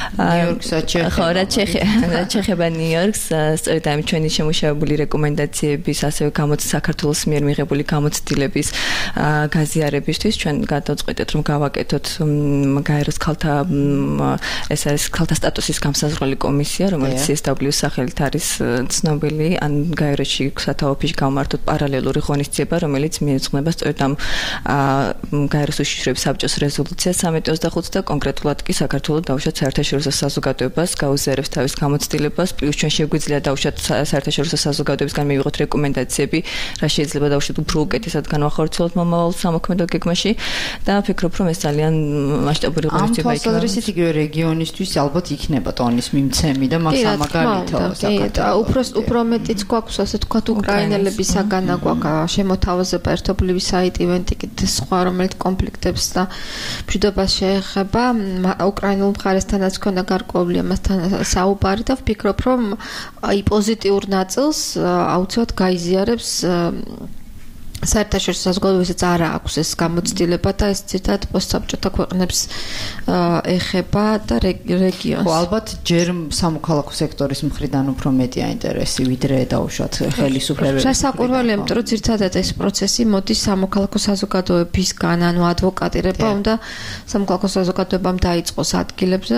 ხო, რაც შეეხება ნიუ-იორკს, სწორედ ამ ჩვენი შემუშავებული რეკომენდაციების, ასევე საქართველოს მიერ მიღებული გამოცდილების გაზიარებისთვის ჩვენ გადავწყვეტეთ რომ გავაკეთოთ გაეროს ქალთა ეს არის ქალთა სტატუსის გამსაზღვრელი კომისია, რომელიც CSW-ს სახელით არის ცნობილი, ან გაეროში სათაო ოფისში გავმართოთ პარალელური ღონისძიება, რომელიც მიეძღვნება სწორედ ამ გაეროს უშიშროების საბჭოს რეზოლუცია 1325 და კონკრეტულად კი საქართველოს დავუშვათ საერთაშორისო საზოგადოებას გაუზიარებს თავის გამოცდილებას, პლუს ჩვენ შეგვიძლია დავუშვათ საერთაშორისო საზოგადოებისგან მივიღოთ რეკომენდაციები, რა შეიძლება დავუშვათ უფრო უკეთესად განვახორციელოთ მომავალ სამოქმედო გეგმაში და ვფიქრობ რომ ეს ძალიან მასშტაბური ღონისძიება იქნება. ამ თვალსაზრისით იგივე რეგიონისთვის ალბათ იქნება ტონის მიმცემი და მაგ სამაგალითო საქართველოს. უფრო მეტიც გვაქვს ასე ვთქვათ უკრაინელებისაგან გვაქვს შემოთავაზება ერთობლივი საიტ ივენტი კიდე სხვა რომელიც კონფლიქტებს და მშვიდობას შეეხება. უკრაინულ მხარესთანაც ქონდა გარკვეული ამასთან საუბარი და ვფიქრობ რომ აი პოზიტიურ ნაწილს აუცილებლად გაიზიარებს საერთაშორისო საზოგადოებასაც არა აქვს ეს გამოცდილება და ეს ცირთად პოსტსაბჭოთა ქვეყნებს ეხება და რეგიონს. ხო, ალბათ ჯერ სამოქალაქო სექტორის მხრიდან უფრო მეტია ინტერესი ვიდრე დაუშვათ ხელისუფლებების. შესაკვირველია, იმიტომ რომ ცირთადად ეს პროცესი მოდის სამოქალაქო საზოგადოებისგან, ანუ ადვოკატირება უნდა სამოქალაქო საზოგადოებამ დაიწყოს ადგილებზე,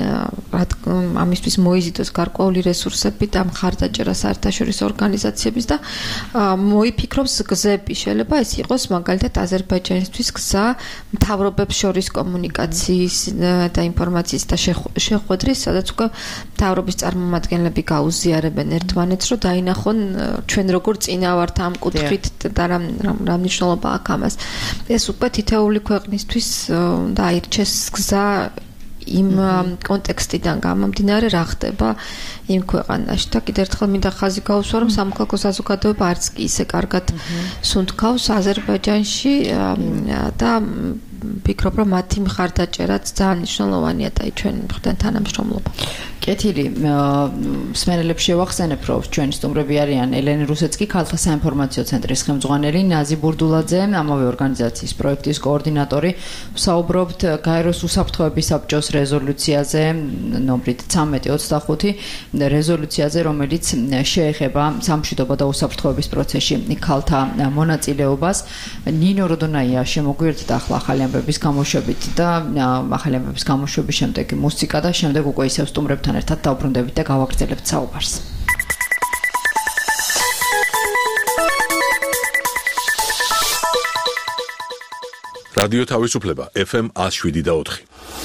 ამისთვის მოიზიდოს გარკვეული რესურსები და მხარდაჭერა საერთაშორისო ორგანიზაციების და მოიფიქროს გზები შეიძლება ეს იყოს მაგალითად აზერბაიჯანისთვის გზა მთავრობებს შორის კომუნიკაციის და ინფორმაციის და შეხვედრის, სადაც უკვე მთავრობის წარმომადგენლები გაუზიარებენ ერთმანეთს, რომ დაინახონ ჩვენ როგორ წინა ვართ ამ კუთხით და რა მნიშვნელობა აქვს ამას. ეს უკვე თითეული ქვეყნისთვის და აირჩეს გზა იმ კონტექსტიდან გამომდინარე რა ხდება იმ ქვეყანაში და კიდევ ერთხელ მინდა ხაზი გაუსვა რომ სამოქალაქო საზოგადოება არც კი ისე კარგად სუნთქავს აზერბაიჯანში და ვფიქრობ რომ მათი მხარდაჭერაც ძალიან მნიშვნელოვანია და ჩვენ მხრიდან თანამშრომლობა. კეთილი, მსმენელებს შევახსენებ, რომ ჩვენი სტუმრები არიან ელენე რუსეცკი, ქალთა საინფორმაციო ცენტრის ხელმძღვანელი, ნაზი ბურდულაძე, ამავე ორგანიზაციის პროექტის კოორდინატორი. ვსაუბრობთ გაეროს უსაფრთხოების საბჭოს რეზოლუციაზე, ნომრით 1325, რეზოლუციაზე, რომელიც შეეხება სამშვიდობო და უსაფრთხოების პროცესში ქალთა მონაწილეობას. ნინო როდონაია შემოგვიერთდა ახლა ახალი ამბების გამოშვებით და ახალი ამბების გამოშვების შემდეგ მუსიკა და შემდეგ უკვე ისევ სტუმრებთან ერთად დავბრუნდებით და გავაგრძელებთ საუბარს. რადიო თავისუფლება FM 107.4.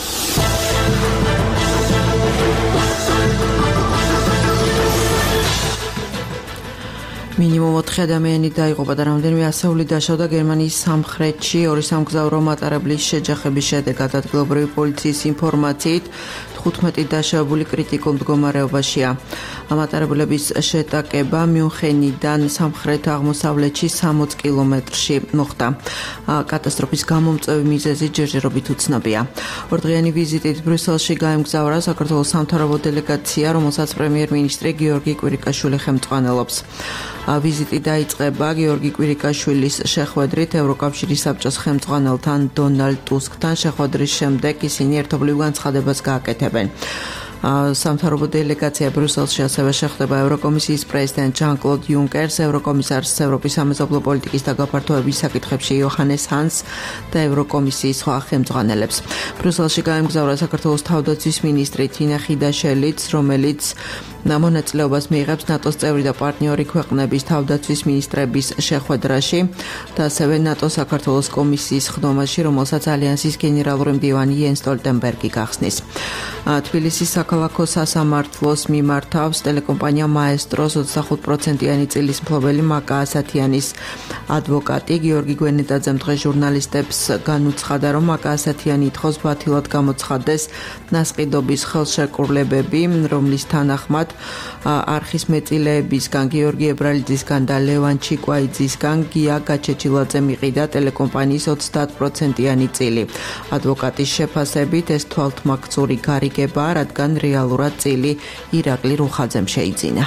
მინიმუმ 4 ადამიანი დაიღუპა და რამდენიმე ასეული დაშავდა გერმანიის სამხრეთში ორი სამგზავრო მატარებლის შეჯახების შედეგად. ადგილობრივი პოლიციის ინფორმაციით 15 დაშავებული კრიტიკულ მდგომარეობაშია. მატარებლების შეტაკება მიუნხენიდან სამხრეთ-აღმოსავლეთში 60 კილომეტრში მოხდა. კატასტროფის გამომწვევი მიზეზი ჯერჯერობით უცნობია. ორდღიანი ვიზიტით ბრიუსელში გაემგზავრა საქართველოს სამთავრობო დელეგაცია, რომელსაც პრემიერ-მინისტრი გიორგი კვირიკაშვილი ხელმძღვანელობს. ვიზიტი დაიწყება გიორგი კვირიკაშვილის შეხვედრით ევროკავშირის საბჭოს ხელმძღვანელთან დონალდ ტუსკთან. შეხვედრის შემდეგ ისინი ერთობლივ განცხადებას გააკეთებენ. სამთავრობო დელეგაცია ბრიუსელში ასევე შეხვდება ევროკომისიის პრეზიდენტ ჟან-კლოდ იუნკერს, ევროკომისარს ევროპის სამეზობლო პოლიტიკის და გაფართოების საკითხებში იოჰანეს ჰანს და ევროკომისიის სხვა ხელმძღვანელებს. ბრიუსელში გაემგზავრა საქართველოს თავდაცვის მინისტრი თინა ხიდაშელიც, რომელიც მონაწილეობას მიიღებს ნატოს წევრი და პარტნიორი ქვეყნების თავდაცვის მინისტრების შეხვედრაში და ასევე ნატოს საქართველოს კომისიის ხდომაში, რომელსაც ალიანსის გენერალური მდივანი იენს სტოლტენბერგი გახსნის. თბილისის საქალაქო სასამართლოს მიმართავს ტელეკომპანია მაესტროს 25%-იანი წილის მფლობელი მაკა ასათიანის ადვოკატი გიორგი გვენეტაძემ დღეს ჟურნალისტებს განუცხადა, რომ მაკა ასათიანი ითხოვს ბათილად გამოცხადდეს ნასყიდობის ხელშეკრულებები, რომლის თანახმად არხის მეწილეებისგან, გიორგი ებრალიძისგან და ლევან ჩიკვაიძისგან გია გაჩეჩილაძე მიყიდა ტელეკომპანიის 30%-იანი წილი. ადვოკატის შეფასებით ეს თვალთმაქცური გარიგებაა, რადგან რეალურად წილი ირაკლი რუხაძემ შეიძინა.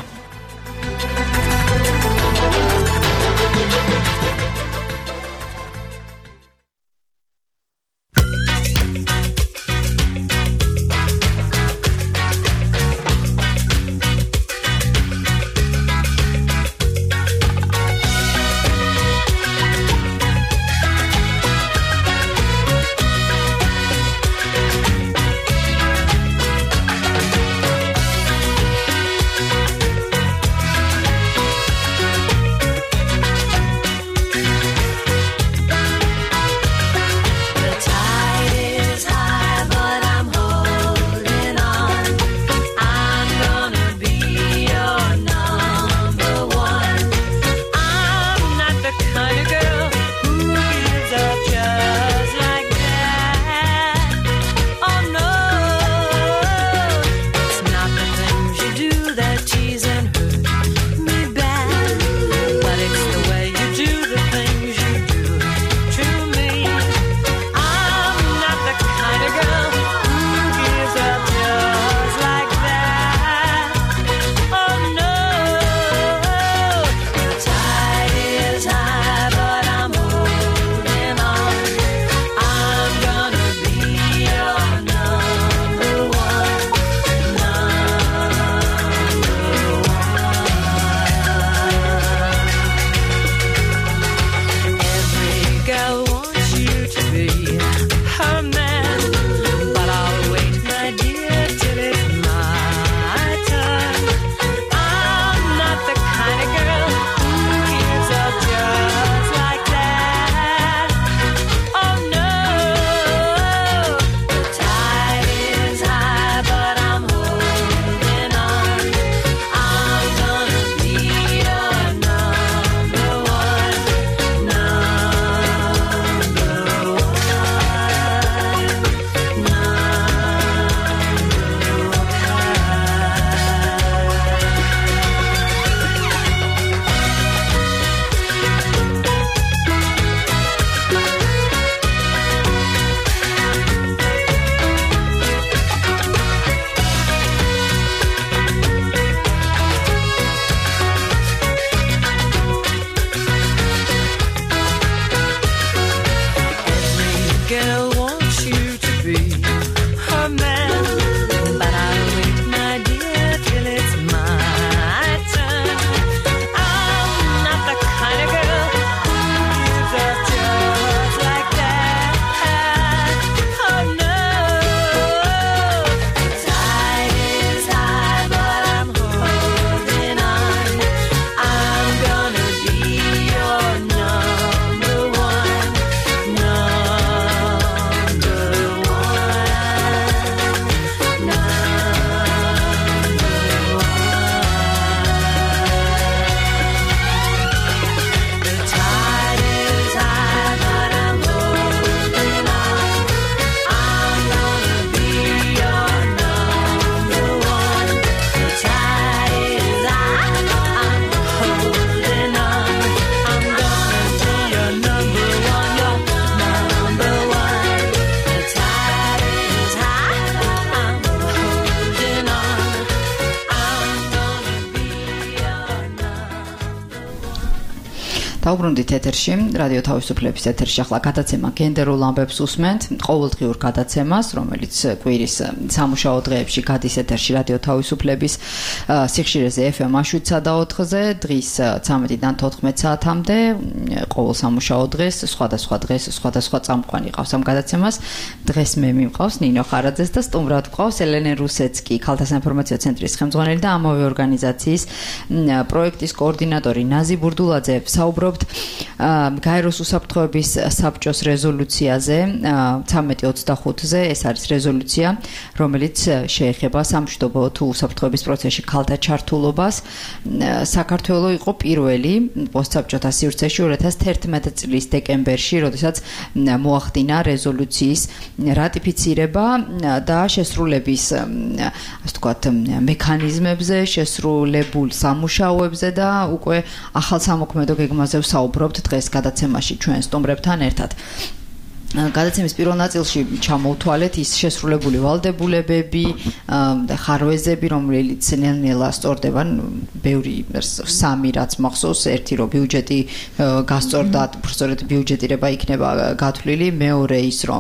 დავბრუნდით ეთერში, რადიო თავისუფლების ეთერში ახლა გადაცემა გენდერულ ამბებს უსმენთ, ყოველდღიურ გადაცემას, რომელიც კვირის სამუშაო დღეებში გადის ეთერში რადიო თავისუფლების სიხშირეზე FM 7-4-ზე, დღის 13-დან 14 საათამდე, ყოველ სამუშაო დღეს, სხვადასხვა წამყვანი ყავს ამ გადაცემას. დღეს მე მიმყავს ნინო ხარაძეს და სტუმრად გვყავს ელენე რუსეცკი, ქალთა საინფორმაციო ცენტრის ხელმძღვანელი და ამავე ორგანიზაციის პროექტის კოორდინატორი ნაზი ბურდულაძე. საუბრობთ გაეროს უსაფრთხოების საბჭოს რეზოლუციაზე 1325-ზე. ეს არის რეზოლუცია, რომელიც შეეხება სამშვიდობო თუ უსაფრთხოების პროცესში ქალთა ჩართულობას. საქართველო იყო პირველი პოსტსაბჭოთა სივრცეში 2011 წლის დეკემბერში, როდესაც მოახდინა რეზოლუციის რატიფიცირება და შესრულების, ასე ვთქვათ, მექანიზმებზე, შესრულებულ სამუშაოებზე და უკვე ახალ სამოქმედო გეგმაზე ვსაუბრობთ დღეს გადაცემაში ჩვენ სტუმრებთან ერთად. გადაცემის პირველ ნაწილში ჩამოვთვალეთ ის შესრულებული ვალდებულებები და ხარვეზები, რომელიც ნელ-ნელა სწორდება, ბევრი სამი რაც მახსოვს, ერთი რომ ბიუჯეტი გასწორდა, უბრალოდ ბიუჯეტირება იქნება გათვლილი, მეორე ის რომ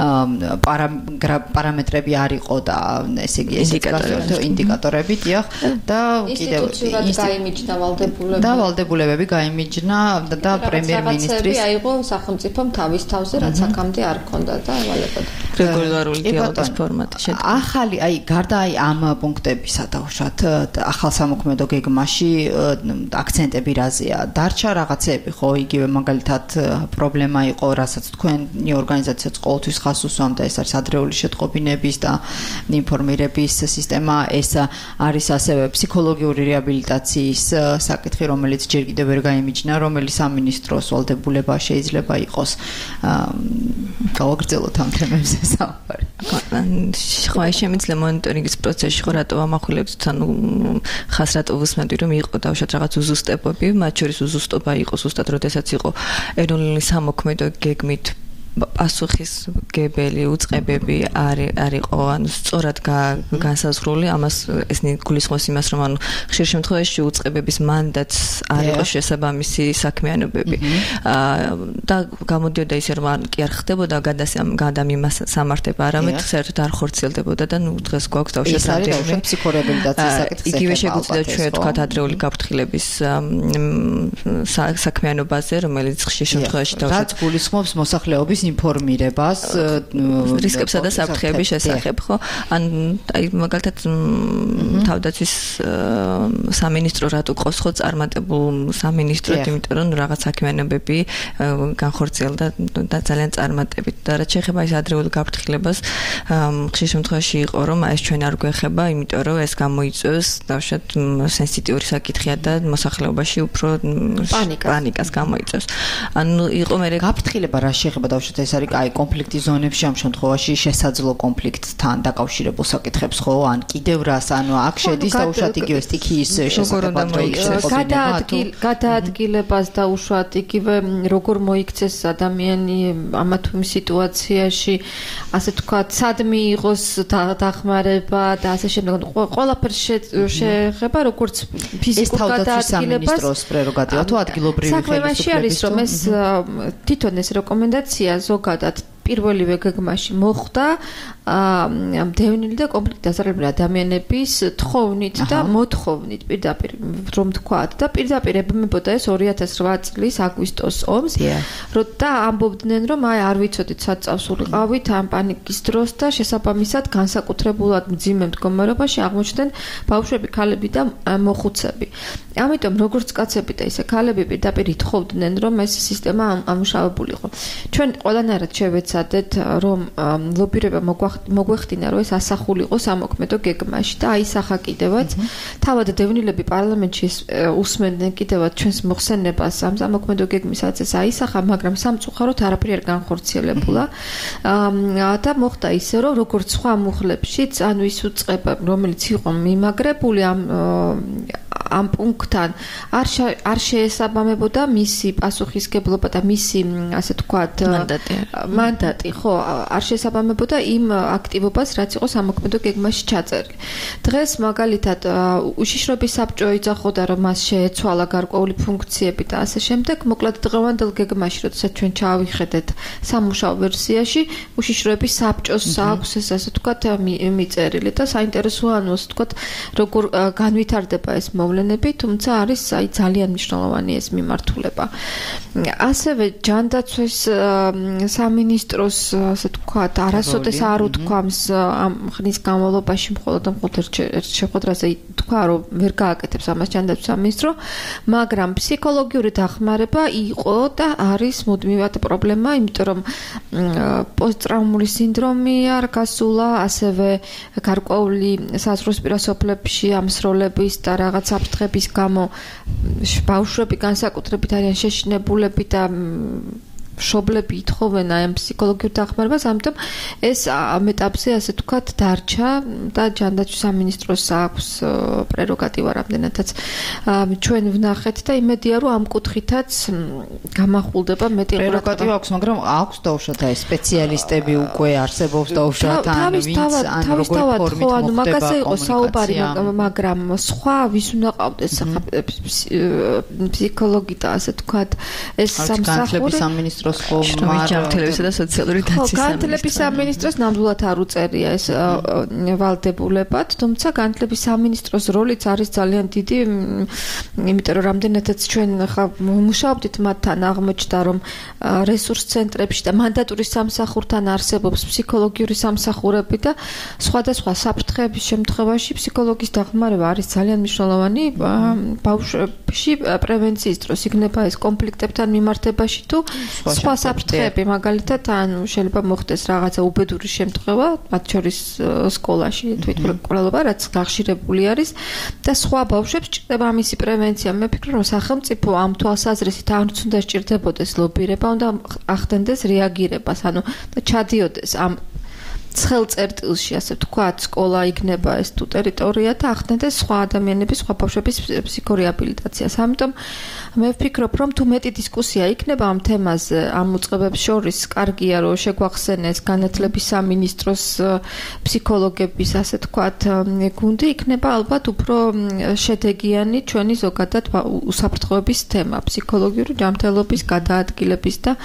პარამეტრები არ იყო და ესე იგი ინდიკატორები, დიახ, და კიდევ გაიმიჯნა ვალდებულებები. და ვალდებულებები გაიმიჯნა და პრემიერ-მინისტრის აიღო სახელმწიფომ თავის თავზე, რაც აქამდე არ ქონდა და ევალებოდა. რეგულარული დიალოგის ფორმატი შედგა. ახალი, გარდა ამ პუნქტებისა დაუშვათ ახალ სამოქმედო გეგმაში აქცენტები რაზეა? დარჩა რაღაცები, ხო, იგივე მაგალითად პრობლემა იყო, რასაც თქვენი ორგანიზაციაც ყოველთვის ხაზს უსვამდა, ეს არის ადრეული შეტყობინების და ინფორმირების სისტემა, ეს არის ასევე ფსიქოლოგიური რეაბილიტაციის საკითხი, რომელიც ჯერ კიდევ ვერ გაიმიჯნა, რომელიც სამინისტროს ვალდებულება შეიძლება იყოს. გავაგრძელოთ ამ თემებზე საუბარი. ხო, შემიძლია მონიტორინგის პროცესში ხო რატო ამახვილებთ, ანუ ხას რატო ვუსმენთ, რომ იყო დავშოთ რაღაც უზუსტებები, მათ შორის უზუსტობა იყო ზუსტად, როდესაც იყო ეროვნული სამოქმედო გეგმით პასუხისმგებელი უწყებები არ იყო, ანუ სწორად განსაზღვრული, ამას ეს გულისხმობს იმას, რომ ანუ ხშირ შემთხვევაში უწყებების მანდატს არ იყო შესაბამისი საქმიანობები. და გამოდიოდა ისე, რომ კი არ ხდებოდა გადამიმასამართება, არამედ საერთოდ არ ხორციელდებოდა და ნუ დღეს გვაქვს დავშოთ რამდენიმე ფსიქორეაბილიტაციის საკითხი. იგივე შეგვიძლია ჩვენ ვთქვათ ადრეული გაფრთხილების საქმიანობაზე, რომელიც ხშირ შემთხვევაში დავშოთ რაც გულისხმობს მოსახლეობის ინფორმირებას რისკებსა და საფრთხეების შესახებ, ხო? ან აი მაგალითად თავდაცვის სამინისტრო რატო ყავს ხო წარმატებულ სამინისტროდ, იმიტომ რომ რაღაც საქმიანობები განხორციელდა და ძალიან წარმატებით. და რაც შეეხება ის ადრეულ გაფრთხილებას, ხშირ შემთხვევაში იყო, რომ ეს ჩვენ არ გვეხება, იმიტომ რომ ეს გამოიწვევს დავშოთ სენსიტიური საკითხია და მოსახლეობაში უფრო პანიკას გამოიწვევს. ანუ იყო მე გაფრთხილება რა შეეხება დავშოთ ეს არის აი კონფლიქტის ზონებში ამ შემთხვევაში შესაძლო კონფლიქტთან დაკავშირებულ საკითხებს, ხო? ან კიდევ რას, ანუ აქ შედის დაუშვათ იგივე სტიქიის შესაძლებლად გადაადგილებას დაუშვათ იგივე როგორ მოიქცეს ადამიანი ამა თუ იმ სიტუაციაში, ასე თქვათ, სად მიიღოს დახმარება და ასე შემდეგ. ყველაფერს შეეხება როგორც ფიზიკურ გადაადგილებას. სამინისტროს პრეროგატივა თუ ადგილობრივი ხელისუფლების. საქმეში არის რომ ეს თვითონ ეს რეკომენდაცია ზოგადად პირველივე გეგმაში მოხდა დევნილი და კონფლიქტ დასახელებული ადამიანების თხოვნით და მოთხოვნით პირდაპირ რომ თქვათ და პირდაპირ ებმებოდა ეს 2008 წლის აგვისტოს ომს და ამბობდნენ რომ აი არ ვიცოდით სად წავსულიყავით ამ პანიკის დროს და შესაბამისად განსაკუთრებულად მძიმე მდგომარეობაში აღმოჩნდნენ ბავშვები, ქალები და მოხუცები. ამიტომ როგორც კაცები და ისე ქალები პირდაპირ ითხოვდნენ რომ ეს სისტემა ამუშავებულიყო. ჩვენ ყველანაირად შევეცადეთ რომ ლობირება მოგვეხდინა რომ ეს ასახულიყო სამოქმედო გეგმაში და აისახა კიდევაც. თავად დევნილები პარლამენტში უსმენდნენ კიდევაც ჩვენს მოხსენებას ამ სამოქმედო გეგმისაც ეს აისახა, მაგრამ სამწუხაროდ არაფერი არ განხორციელებულა. და მოხდა ისე რომ როგორც სხვა მუხლებშიც, ანუ ის უწყება, რომელიც იყო მიმაგრებული ამ პუნქტთან არ შეესაბამებოდა მისი პასუხისგებლობა და მისი ასე ვთქვათ მანდატი ხო არ შეესაბამებოდა იმ აქტივობას რაც იყო სამოქმედო გეგმაში ჩაწერილი. დღეს მაგალითად უშიშროების საბჭო იძახოდა რომ მას შეეცვალა გარკვეული ფუნქციები და ასე შემდეგ. მოკლედ დღევანდელ გეგმაში როდესაც ჩვენ ჩავიხედეთ სამუშაო ვერსიაში უშიშროების საბჭოს აქვს ეს ასე ვთქვათ მიწერილი და საინტერესოა ანუ ასე ვთქვათ როგორ განვითარდება ეს მოვლენები, თუმცა არის აი ძალიან მნიშვნელოვანი ეს მიმართულება. ასევე ჯანდაცვის სამინისტროს ასე ვთქვათ არასოდეს არ უთქვამს ამ ხნის განმავლობაში მხოლოდ ერთ შეხვედრაზე თქვა რომ ვერ გააკეთებს ამას ჯანდაცვის სამინისტრო, მაგრამ ფსიქოლოგიური დახმარება იყო და არის მუდმივად პრობლემა, იმიტომ რომ პოსტტრაუმული სინდრომი არ გასულა, ასევე გარკვეული საზღვრისპირა სოფლებში ამ სროლების და რაღაც საფრთხების გამო ბავშვები განსაკუთრებით არიან შეშინებულები და მშობლები ითხოვენ ამ ფსიქოლოგიურ დახმარებას, ამიტომ ეს ამ ეტაპზე ასე ვთქვათ დარჩა და ჯანდაცვის სამინისტროს აქვს პრეროგატივა რამდენადაც ჩვენ ვნახეთ და იმედია რომ ამ კუთხითაც გამახულდება მეტი პრეროგატივა აქვს, მაგრამ აქვს დაუშვათ აი სპეციალისტები უკვე არსებობს დაუშვათ ან ვინც ან როგორი ფორმით ხო ანუ მაგაზე იყო საუბარი, მაგრამ სხვა ვის უნდა ყავდეს ფსიქოლოგი და ასე ვთქვათ ეს სამსახური ჯანმრთელობისა და სოციალური დაცვის განათლების სამინისტროს ნამდვილად არ უწერია ეს ვალდებულებად, თუმცა განათლების სამინისტროს როლიც არის ძალიან დიდი, იმიტომ რომ რამდენადაც ჩვენ ხა მუშაობდით მათთან აღმოჩნდა რომ რესურს ცენტრებში და მანდატური სამსახურთან არსებობს ფსიქოლოგიური სამსახურები და სხვადასხვა საფრთხეების შემთხვევაში ფსიქოლოგის დახმარება არის ძალიან მნიშვნელოვანი ბავშვებში პრევენციის დროს იქნება ეს კონფლიქტებთან მიმართებაში თუ სხვა საფრთხეები მაგალითად ანუ შეიძლება მოხდეს რაღაცა უბედური შემთხვევა მათ შორის სკოლაში თვითმკვლელობა რაც გახშირებული არის და სხვა ბავშვებს ჭირდება ამისი პრევენცია. მე ვფიქრობ რომ სახელმწიფო ამ თვალსაზრისით არ უნდა სჭირდებოდეს ლობირება, უნდა ახდენდეს რეაგირებას, ანუ და ჩადიოდეს ამ ცხელ წერტილში, ასე ვთქვათ, სკოლა იქნება ეს თუ ტერიტორია და ახდენდეს სხვა ადამიანების, სხვა ბავშვების ფსიქორეაბილიტაციას. ამიტომ მე ვფიქრობ, რომ თუ მეტი დისკუსია იქნება ამ თემაზე, ამ უწყებებს შორის, კარგია რომ შეგვახსენეს განათლების სამინისტროს ფსიქოლოგების, ასე ვთქვათ, გუნდი, იქნება ალბათ უფრო შედეგიანი ჩვენი ზოგადად უსაფრთხოების თემა, ფსიქოლოგიური ჯანმრთელობის გადაადგილების და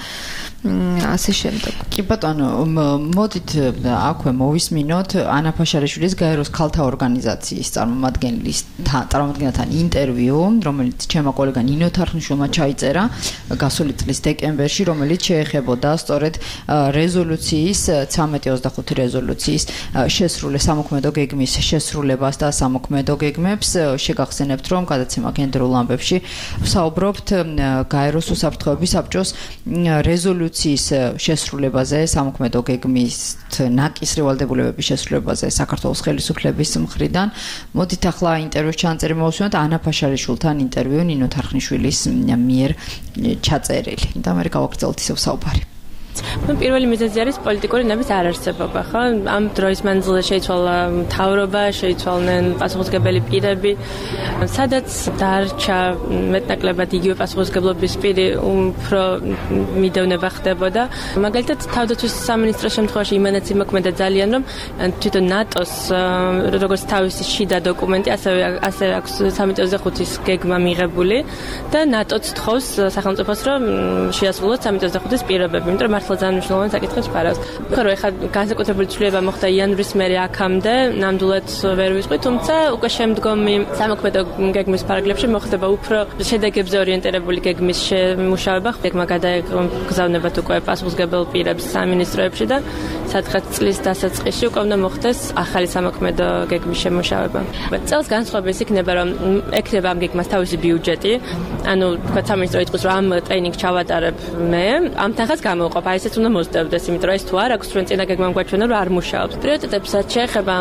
ასე შემდეგ. კი ბატონო, მოდით აქვე მოვისმინოთ ანა ფაშარიშვილის გაეროს ქალთა ორგანიზაციის წარმომადგენელთან ინტერვიუ, რომელიც ჩემო კოლეგა ნინო თარხნიშვილმა ჩაიწერა გასული წლის დეკემბერში, რომელიც შეეხებოდა სწორედ რეზოლუციის 1325 რეზოლუციის სამოქმედო გეგმის შესრულებას და სამოქმედო გეგმებს. შეგახსენებთ, რომ გადაცემა გენდერულ ამბებში ვსაუბრობთ გაეროს უსაფრთხოების საბჭოს რეზოლუციის შესრულებაზე, სამოქმედო გეგმის ნაკისრი ვალდებულებების შესრულებაზე საქართველოს ხელისუფლების მხრიდან. მოდით ახლა ინტერვიუს ჩანაწერი მოვუსმინოთ ანა ფაშარიშვილთან ინტერვიუ ნინო თარხნიშვილის მიერ ჩაწერილი. და მე გავაგრძელოთ ისევ საუბარი. პირველი მიზეზი არის პოლიტიკური ნების არარსებობა, ხო? ამ დროის მანძილზე შეიცვალა მთავრობა, შეიცვალნენ პასუხისმგებელი პირები, სადაც დარჩა მეტნაკლებად იგივე პასუხისმგებლობის პირი უფრო მიდევნება ხდებოდა. მაგალითად, თავდაცვის სამინისტროს შემთხვევაში იმანაც იმოქმედა ძალიან, რომ თვითონ ნატოს როგორც თავისი შიდა დოკუმენტი, ასევე აქვს 3.5-ის გეგმა მიღებული და ნატოც თხოვს სახელმწიფოს, რომ შეასრულოს 3.5-ის პირობები, იმიტომ რომ მართლა ძალიან მნიშვნელოვანი საკითხებს ფარავს. ხო, ეხლა განსაკუთრებული ცვლილება მოხდა იანვრის მერე აქამდე, ნამდვილად ვერ ვისყვი, თუმცა უკვე შემდგომი სამოქმედო გეგმის პარაგრაფებში მოხდება უფრო შედეგებზე ორიენტირებული გეგმის შემუშავება. გეგმა გადაეგზავნებათ უკვე პასუხისმგებელ პირებს სამინისტროებში და სადღაც წლის დასაწყისში უკვე უნდა მოხდეს ახალი სამოქმედო გეგმის შემუშავება. წელს განსხვავების იქნება, რომ ექნება ამ გეგმას თავისი ბიუჯეტი, ანუ თქვა სამინისტრო იტყვის, რომ ამ ტრეინინგს ჩავატარებ მე, ამ თანხას გამოვყოფ აი ესეც უნდა მოსდევდეს, იმიტომ რომ ეს თუ არ აქვს ჩვენ წინა გეგმა გვაჩვენა რომ არ მუშაობს. პრიორიტეტებსაც შეეხება,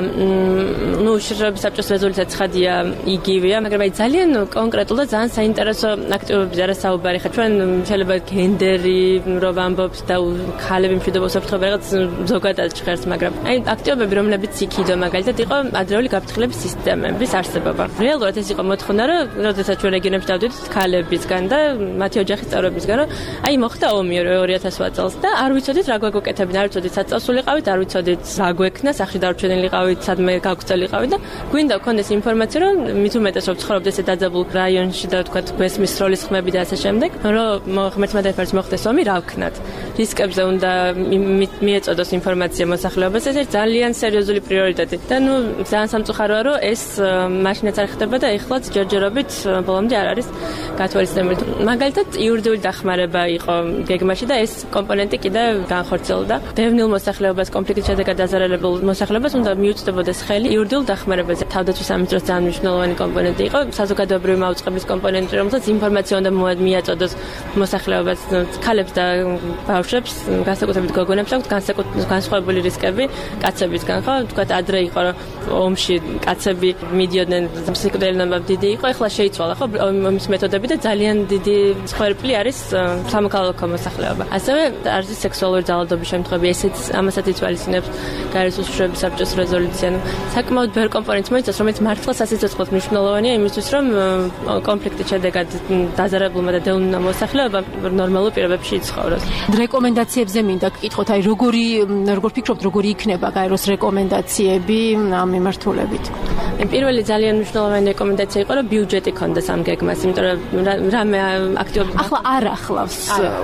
უშიშროების საბჭოს რეზოლუცია ცხადია, იგივეა, მაგრამ აი ძალიან კონკრეტულ და ძალიან საინტერესო აქტივობებზე არა საუბარი ხა. ჩვენ შეიძლება გენდერი რო ვამბობთ და ქალები მშვიდობას აფრთხება რაღაც ზოგადად ჭხერს, მაგრამ აი აქტივობები, რომლებიც იქიდო მაგალითად იყო ადრეული გაფრთხილების სისტემების არსებობა. რეალურად ეს იყო მოთხოვნა, რომ როდესაც ჩვენ რეგიონებში დავდივდით ქალებისგან და მათი ოჯახის წევრებისგან, რომ აი მოხდა ომი 2008 წელს და არ ვიცოდით რა გვეგუკეთებინ, არ ვიცოდით საწესულიყავით, არ ვიცოდით რა გვექნა, სახში დარჩენილიყავით, სადმე გაგწელიყავით და გვინდა გქონდეს ინფორმაცია, რომ მით უმეტეს რომ ცხოვრობთ ესე დაძაბულ რაიონში და თქვა გვესმის როლის ხმები და ასე შემდეგ, რომ ღმერთმა დაიფაროს მოხდეს ომი, რა ვქნათ. რისკებზე უნდა მიეწოდოს ინფორმაცია მოსახლეობას, ეს ძალიან სერიოზული პრიორიტეტი. და ნუ ძალიან სამწუხაროა, რომ ეს მაშინაც არ ხდება და ეხლაც ჯერჯერობით ბოლომდე არ არის გათვალისწინებული. მაგალითად, იურიდიული დახმარება იყო გეგმაში და ეს კომპონენტი კიდევ განხორციელდა. დევნილ მოსახლეობას, კონფლიქტის შედეგად დაზარალებულ მოსახლეობას უნდა მიუწვდებოდეს ხელი იურიდიულ დახმარებაზე. თავდაცვის სამინისტროს ძალიან მნიშვნელოვანი კომპონენტი იყო საზოგადოებრივი მაუწყებლის კომპონენტი, რომელსაც ინფორმაცია უნდა მიაწოდოს მოსახლეობას, ქალებს და ბავშვებს, განსაკუთრებით გოგონებს აქვთ განსხვავებული რისკები კაცებისგან, ხო? თქვა ადრე იყო რომ ომში კაცები მიდიოდნენ, სიკვდილის ნაბაბ დიდი იყო, ეხლა შეიცვალა, ხო? ომის მეთოდები და ძალიან დიდი სხერფლი არის სამოქალაქო მოსახლეობა. ასევე არის სექსუალური ძალადობის შემთხვევები, ესეც ამასაც ითვალისწინებს გაეროს უშიშროების საბჭოს რეზოლუცია. საკმაოდ ბევრ კომპონენტს მოიცავს, რომელიც მართლა სასიცოცხლოდ მნიშვნელოვანია იმისთვის, რომ კონფლიქტის შედეგად დაზარებულმა და დევნილმა მოსახლეობამ ნორმალურ პირობებში იცხოვროს. რეკომენდაციებზე მინდა გკითხოთ, აი როგორ ფიქრობთ, როგორი იქნება გაეროს რეკომენდაციები ამ მიმართულებით? პირველი ძალიან მნიშვნელოვანი რეკომენდაცია იყო, რომ ბიუჯეტი ქონდეს ამ გეგმას, იმიტომ რომ რამე აქტივობის ახლა არ ახლავს.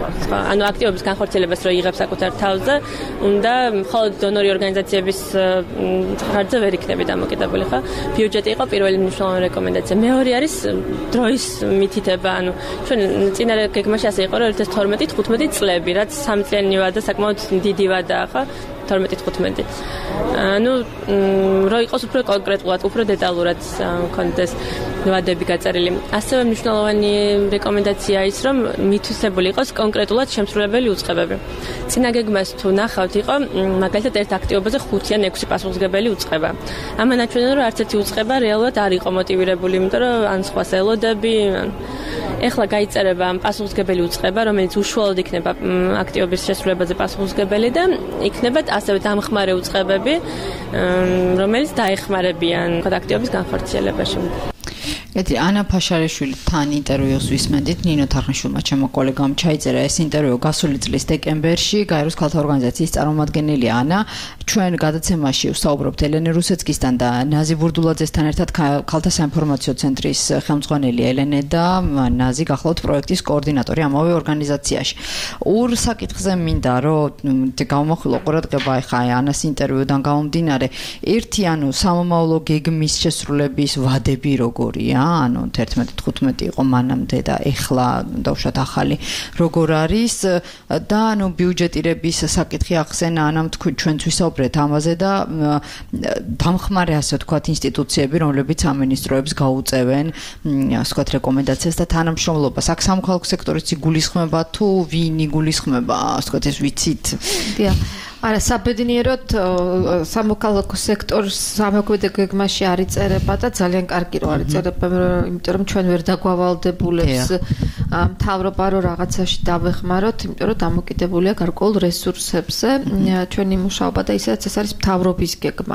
ანუ აქტივობის განხორციელებას რო იღებს საკუთარ თავზე, უნდა მხოლოდ დონორი ორგანიზაციების ხარჯზე ვერ იქნება დამოკიდებული, ხო? ბიუჯეტი იყო პირველი მნიშვნელოვანი რეკომენდაცია. მეორე არის დროის მითითება, ანუ ჩვენ წინა გეგმაში ასე იყო, რომ 2012-15 წლები, რაც 3 წლიანი ვადა საკმაოდ დიდი ვადაა, ხო? 12-15. ანუ რო იყოს უფრო კონკრეტულად, უფრო დეტალურად კონდეს ვადები გაწერილი. ასევე მნიშვნელოვანი რეკომენდაცია ის, რომ მითვისებული იყოს კონკრეტულად შემსრულებელი უწყებები. წინა გეგმას თუ ნახავთ, იყო მაგალითად ერთ აქტივობაზე 5 ან 6 პასუხისმგებელი უწყება. ამან აჩვენა, რომ არც ერთი უწყება რეალურად არ იყო მოტივირებული, იმიტომ რომ ან სხვას ელოდები, ეხლა გაიწერება პასუხისმგებელი უწყება, რომელიც უშუალოდ იქნება აქტივობის შესრულებაზე პასუხისმგებელი და იქნება ასევე დამხმარე უწყებები, რომელიც დაეხმარებიან აქტივობის განხორციელებაში. ეთი ანა ფაშარეშვილი თან ინტერვიუს ვისმენდით, ნინო თარხნიშვილმა ჩემო კოლეგამ ჩაიწერა ეს ინტერვიუ გასული წლის დეკემბერში, გაეროს ქალთა ორგანიზაციის წარმომადგენელი ანა. ჩვენ გადაცემაში ვსაუბრობთ ელენე რუსეცკისთან და ნაზი ბურდულაძესთან ერთად ქალთა საინფორმაციო ცენტრის ხელმძღვანელი ელენე და ნაზი გახლავთ პროექტის კოორდინატორი ამავე ორგანიზაციაში. ურ საკითხზე მინდა რომ გავმოხილო ყურადღება ახლა ანას ინტერვიუდან გამომდინარე, ერთი ანუ სამომავლო გეგმის შესრულების ვადები როგორია? ანუ 11-15 იყო მანამდე და ეხლა დავუშვათ ახალი როგორ არის და ანუ ბიუჯეტირების საკითხი ახსენა ანამ ჩვენც ვისაუბრეთ ამაზე და დამხმარე ასე ვთქვათ ინსტიტუციები, რომლებიც სამინისტროებს გაუწევენ ასე ვთქვათ რეკომენდაციას და თანამშრომლობას. აქ სამოქალაქო სექტორიც იგულისხმება თუ ვინ იგულისხმება, ასე ვთქვათ ეს ვიცით? დიახ. არა, საბედნიეროდ სამოქალაქო სექტორს სამოქმედო გეგმაში არ იწერება და ძალიან კარგი რომ არ იწერება, იმიტომ რომ ჩვენ ვერ დაგვავალდებულებს მთავრობა რომ რაღაცაში დავეხმაროთ, იმიტომ რომ დამოკიდებულია გარკვეულ რესურსებზე ჩვენი მუშაობა და ისედაც ეს არის მთავრობის გეგმა.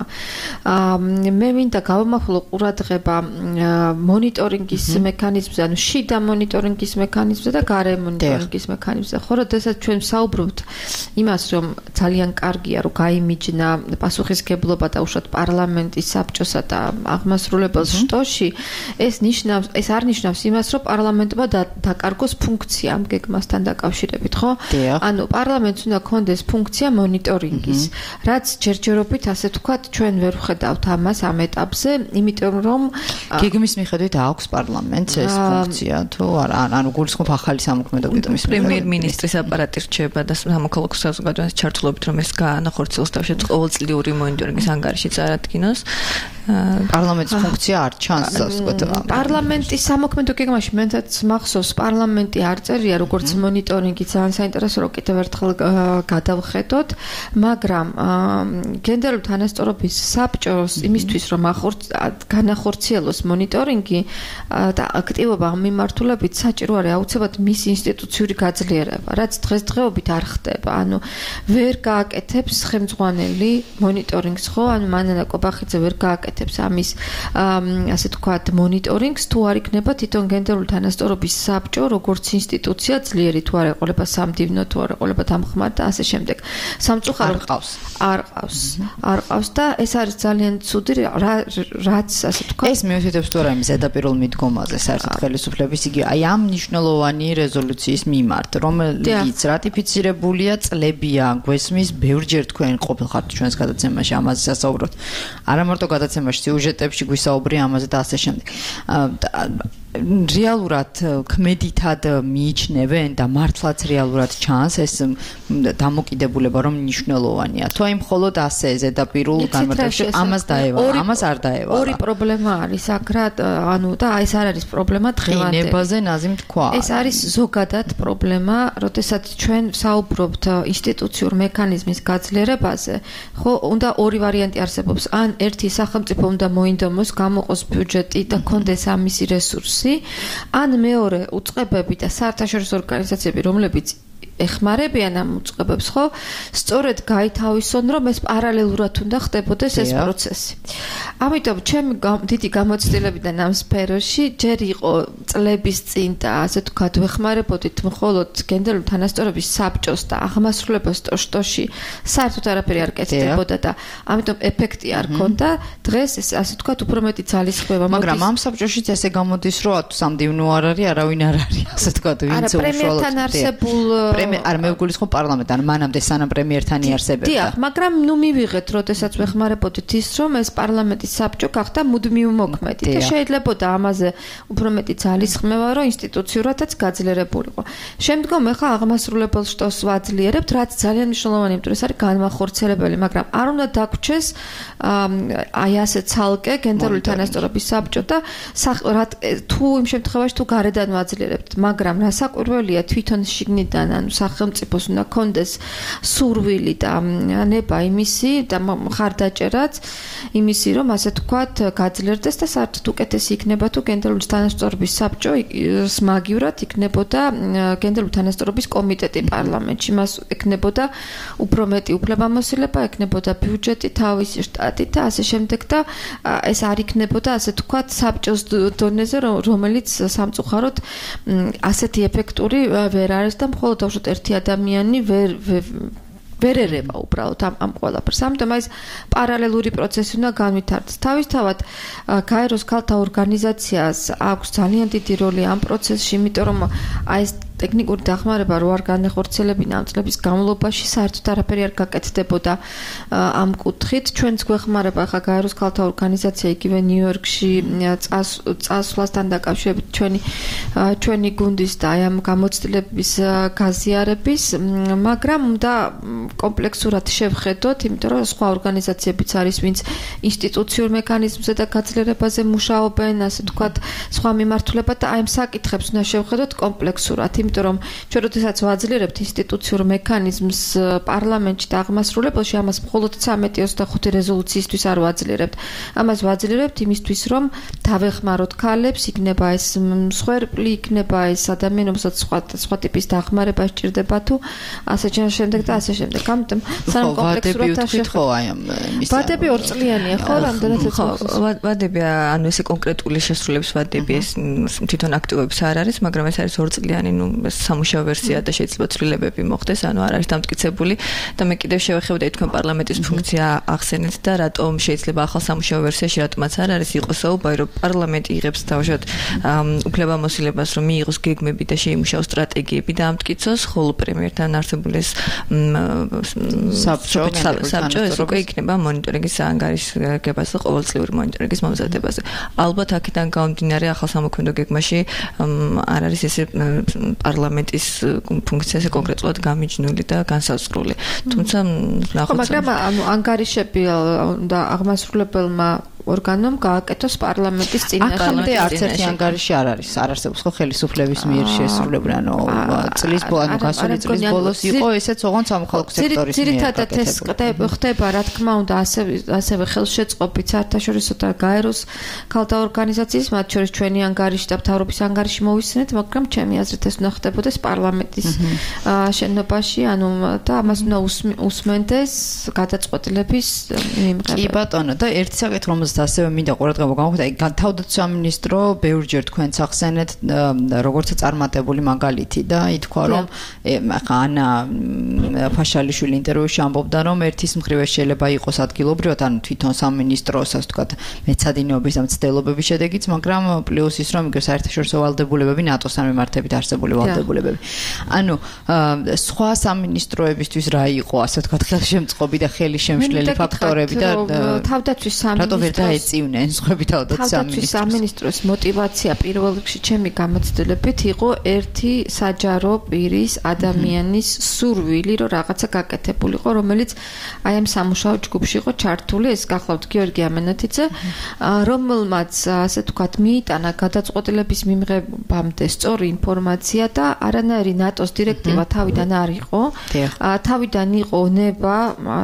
მე მინდა გავამახვილო ყურადღება მონიტორინგის მექანიზმზე, ანუ შიდა მონიტორინგის მექანიზმზე და გარე მონიტორინგის მექანიზმზე. ხო, როდესაც ჩვენ ვსაუბრობთ იმას, რომ ძალიან კარგია რომ გაიმიჯნა პასუხისმგებლობა და უშუალოდ პარლამენტის საბჭოსა და აღმასრულებელ შტოში, ეს არ ნიშნავს იმას, რომ პარლამენტმა დაკარგოს ფუნქცია ამ გეგმასთან დაკავშირებით, ხო? ანუ პარლამენტს უნდა ქონდეს ფუნქცია მონიტორინგის, რაც ჯერჯერობით ასე ვთქვათ, ჩვენ ვერ ვხედავთ ამას ამ ეტაპზე, იმიტომ რომ გეგმის მიხედვით აქვს პარლამენტს ეს ფუნქცია თუ არა? ანუ გულისხმობ ახალი სამოქმედო გეგმის პრემიერ-მინისტრის აპარატი რჩება და სამოქალაქო საზოგადოების ჩართულობით რომ ეს განახორციელოს და ყოველწლიური მონიტორინგის ანგარიში წარადგინოს. პარლამენტის ფუნქცია არ ჩანს პარლამენტის სამოქმედო გეგმაში მენაც მახსოვს პარლამენტი არ წერია როგორც მონიტორინგი ძალიან საინტერესო რომ კიდევ ერთხელ გადავხედოთ მაგრამ გენდერული თანასწორობის საბჭოს იმისთვის რომ განახორციელოს მონიტორინგი და აქტივობა ამ მიმართულებით საჭირო არის აუცილებლად მის ინსტიტუციური გაძლიერება რაც დღესდღეობით არ ხდება ანუ ვერ გააკეთებს ხელმძღვანელი მონიტორინგს ხო ანუ მანანა კობახიძე ვერ გააკეთებს ამის ასე თქვათ მონიტორინგს თუ არ იქნება თვითონ გენდერული თანასწორობის საბჭო როგორც ინსტიტუცია ძლიერი თუ არ ეყოლება სამდივნო თუ არ ეყოლება დამხმარე და ასე შემდეგ სამწუხაროდ არ ყავს და ეს არის ძალიან ცუდი რაც ასე თქვათ ეს მიუთითებს თუ არა იმის ზედაპირულ მიდგომაზე საერთოდ ხელისუფლების იგი აი ამ მნიშვნელოვანი რეზოლუციის მიმართ რომელიც რატიფიცირებულია წლებია გვესმის ბევრჯერ თქვენ ყოფილხართ ჩვენს გადაცემაში ამაზე სასაუბროთ არა მარტო გადაცემაში სიუჟეტებში გვისაუბრე ამაზე და ასე შემდეგ რეალურად ქმედითად მიიჩნევენ და მართლაც რეალურად ჩანს ეს დამოკიდებულება რომ მნიშვნელოვანია თუ აი მხოლოდ ასე ზედაპირულ განმარტებაში ამას დაევალა ამას არ დაევალა ორი პრობლემა არის აკრად ანუ და ეს არ არის პრობლემა დღევანდელი ნებაზე ნაზიმ თქვა ეს არის ზოგადად პრობლემა როდესაც ჩვენ საუბრობთ ინსტიტუციურ მექანიზმის გაძლიერებაზე ხო უნდა ორი ვარიანტი არსებობს ან ერთი სახელმწიფო უნდა მოინდომოს გამოყოს ბიუჯეტი და კონდეს ამისი რესურსი ან მეორე უწყებები და საერთაშორისო ორგანიზაციები რომლებიც ეხმარებიან ამ უწყებებს ხო სწორედ გაითავისონ რომ ეს პარალელურად უნდა ხდებოდეს ეს პროცესი ამიტომ ჩემი დიდი გამოცდილებიდან ამ სფეროში ჯერ იყო წლების წინ და ასე თქვათ ვეხმარებოდით მხოლოდ გენდერული თანასწორობის საბჭოს და აღმასრულებელს ტოშტოში საერთოდ არაფერი არ კეთდებოდა და ამიტომ ეფექტი არ ჰქონდა დღეს ეს ასე თქვათ უფრო მეტი ძალისხმევა მაგრამ ამ საბჭოშიც ესე გამოდის რომ სამდივნო არ არის არავინ არ არის ასე თქვათ ვინც უშუალოდ პრემიერთან არსებულ არ მეგულისხმობ პარლამენტთან მანამდე სანამ პრემიერთან იარსებებდა. დიახ, მაგრამ ნუ მივიღეთ, როდესაც ვეხმარებოდით ის რომ ეს პარლამენტის საბჭო გახდა მუდმივ მოქმედი და შეიძლებოდა ამაზე უფრო მეტი ძალისხმევა რომ ინსტიტუციურადაც გაძლიერებულიყო. შემდგომ ეხა აღმასრულებელ შტოს ვაძლიერებთ, რაც ძალიან მნიშვნელოვანია, იმიტომ ეს არის განმახორციელებელი, მაგრამ არ უნდა დაგვრჩეს აი ასე ცალკე გენდერული თანასწორობის საბჭო და თუ იმ შემთხვევაში თუ გარედან ვაძლიერებთ, მაგრამ რასაკვირველია თვითონ შიგნიდან ანუ სახელმწიფოს უნდა კონდეს სურვილი და ნება იმისი და მხარდაჭერაც იმისი რომ ასე თქვათ გაძლიერდეს და საერთოდ უკეთესი იქნება თუ გენდერული თანასწორობის საბჭო მაგივრად იქნებოდა გენდერული თანასწორობის კომიტეტი პარლამენტში მას ექნებოდა უფრო მეტი უფლებამოსილება ექნებოდა ბიუჯეტი თავისი შტატით და ასე შემდეგ და ეს არ იქნებოდა ასე თქვათ საბჭოს დონეზე რომელიც სამწუხაროდ ასეთი ეფექტური ვერ არის და მხოლოდ უშუალოდ ერთი ადამიანი ვერ ერევა უბრალოდ ამ ყველაფერს. ამიტომ ეს პარალელური პროცესი უნდა განვითარდეს. თავისთავად გაეროს ქალთა ორგანიზაციას აქვს ძალიან დიდი როლი ამ პროცესში, იმიტომ რომ აი ეს ტექნიკური დახმარება რო არ განეხორციელებინა ამ წლების განმავლობაში საერთოდ არაფერი არ გაკეთდებოდა ამ კუთხით. ჩვენც გვეხმარება ახლა გაეროს ქალთა ორგანიზაცია იგივე ნიუ-იორკში წასვლასთან დაკავშირებით ჩვენი გუნდის და აი ამ გამოცდილების გაზიარების, მაგრამ უნდა კომპლექსურად შევხედოთ, იმიტომ რომ სხვა ორგანიზაციებიც არის, ვინც ინსტიტუციურ მექანიზმზე და გაძლიერებაზე მუშაობენ, ასე თქვათ, სხვა მიმართულება და აი ამ საკითხებს უნდა შევხედოთ კომპლექსურად. იმიტომ რომ ჩვენ როდესაც ვაძლიერებთ ინსტიტუციურ მექანიზმს პარლამენტში და აღმასრულებელში ამას მხოლოდ 1325 რეზოლუციისთვის არ ვაძლიერებთ. ამას ვაძლიერებთ იმისთვის რომ დავეხმაროთ ქალებს, იქნება ეს მსხვერპლი, იქნება ეს ადამიანი, რომელსაც სხვა ტიპის დახმარება სჭირდება თუ ასე შემდეგ და ასე შემდეგ. ამიტომ სანამ კომპლექსურად შევხედო აი ამ ვადები ორწლიანია ხო რამდენად ვადები ანუ ესე კონკრეტული შესრულების ვადები ეს თვითონ აქტივობის არ არის, მაგრამ ეს არის ორწლიანი ნუ სამუშაო ვერსია და შეიძლება ცვლილებები მოხდეს, ანუ არ არის დამტკიცებული და მე კიდევ შევეხებოდი თქვენ პარლამენტის ფუნქცია ახსენეთ და რატომ შეიძლება ახალ სამუშაო ვერსიაში რატომაც არ არის იყოს საუბარი რომ პარლამენტი იღებს თავშოთ უფლებამოსილებას რომ მიიღოს გეგმები და შეიმუშაოს სტრატეგიები და ამტკიცოს, ხოლო პრემიერთან არსებული ეს საბჭო ეს უკვე იქნება მონიტორინგის ანგარიშგებაზე და ყოველწლიური მონიტორინგის მომზადებაზე. ალბათ აქედან გამომდინარე ახალ სამოქმედო გეგმაში არ არის ესე პარლამენტის ფუნქცია ესე კონკრეტულად გამიჯნული და განსაზღვრული. თუმცა ნახოთ მაგრამ ანუ ანგარიშები და აღმასრულებელმა ორგანომ გააკეთოს პარლამენტის წინაშე. აქამდე არც ერთი ანგარიში არ არის. არ არსებობს ხო ხელისუფლების მიერ შესრულებული, ანუ წლის გასული წლის ბოლოს იყო ესეც ოღონდ სამოქალაქო სექტორის მიერ. ძირითადად ეს ხდება, რა თქმა უნდა, ასევე ხელშეწყობით საერთაშორისო და გაეროს ქალთა ორგანიზაციის, მათ შორის ჩვენი ანგარიში და მთავრობის ანგარიში მოვისმენთ, მაგრამ ჩემი აზრით ეს უნდა ხდებოდეს პარლამენტის შენობაში, ანუ და ამას უნდა უსმენდეს გადაწყვეტილების მიმღება. კი ბატონო, და ერთი საკითხი, რომელზეც ასევე მინდა ყურადღება გავუხდეთ, აი თავდაცვის სამინისტრო ბევრჯერ თქვენს ახსენეთ როგორც წარმატებული მაგალითი და ითქვა რომ ახლა ანა ფაშალიშვილი ინტერვიუში ამბობდა რომ ერთის მხრივ შეიძლება იყოს ადგილობრივად, ანუ თვითონ სამინისტროს ასე ვთქვათ მეცადინეობის და მცდელობების შედეგიც, მაგრამ პლუს ის რომ იგივე საერთაშორისო ვალდებულებები, ნატოსთან მიმართებით არსებული ვალდებულებები. ანუ სხვა სამინისტროებისთვის რა იყო ასე ვთქვათ ხელშემწყობი და ხელისშემშლელი ფაქტორები და თავდაცვის სამინისტრო რატო ვერ დაეწივნენ სხვები თავდაცვის სამინისტროს მოტივაცია პირველ რიგში ჩემი გამოცდილებით იყო ერთი საჯარო პირის ადამიანის სურვილი რომ რაღაცა გაკეთებულიყო, რომელიც აი ამ სამუშაო ჯგუფში იყო ჩართული, ეს გახლავთ გიორგი ამენათიძე, რომელმაც ასე ვთქვათ მიიტანა გადაწყვეტილების მიმღებამდე სწორი ინფორმაცია და არანაირი ნატოს დირექტივა თავიდან არ იყო. თავიდან იყო ნება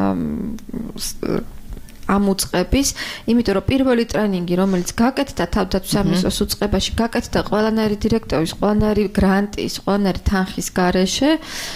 ამუწყების, იმიტომ რომ პირველი ტრენინგი, რომელიც გაკეთდა თავდაცვის სამინისტროს უწყებაში, გაკეთდა ყველანაირი დირექტორის, ყველანაირი გრანტის, ყველანაირი თანხის გარეშე,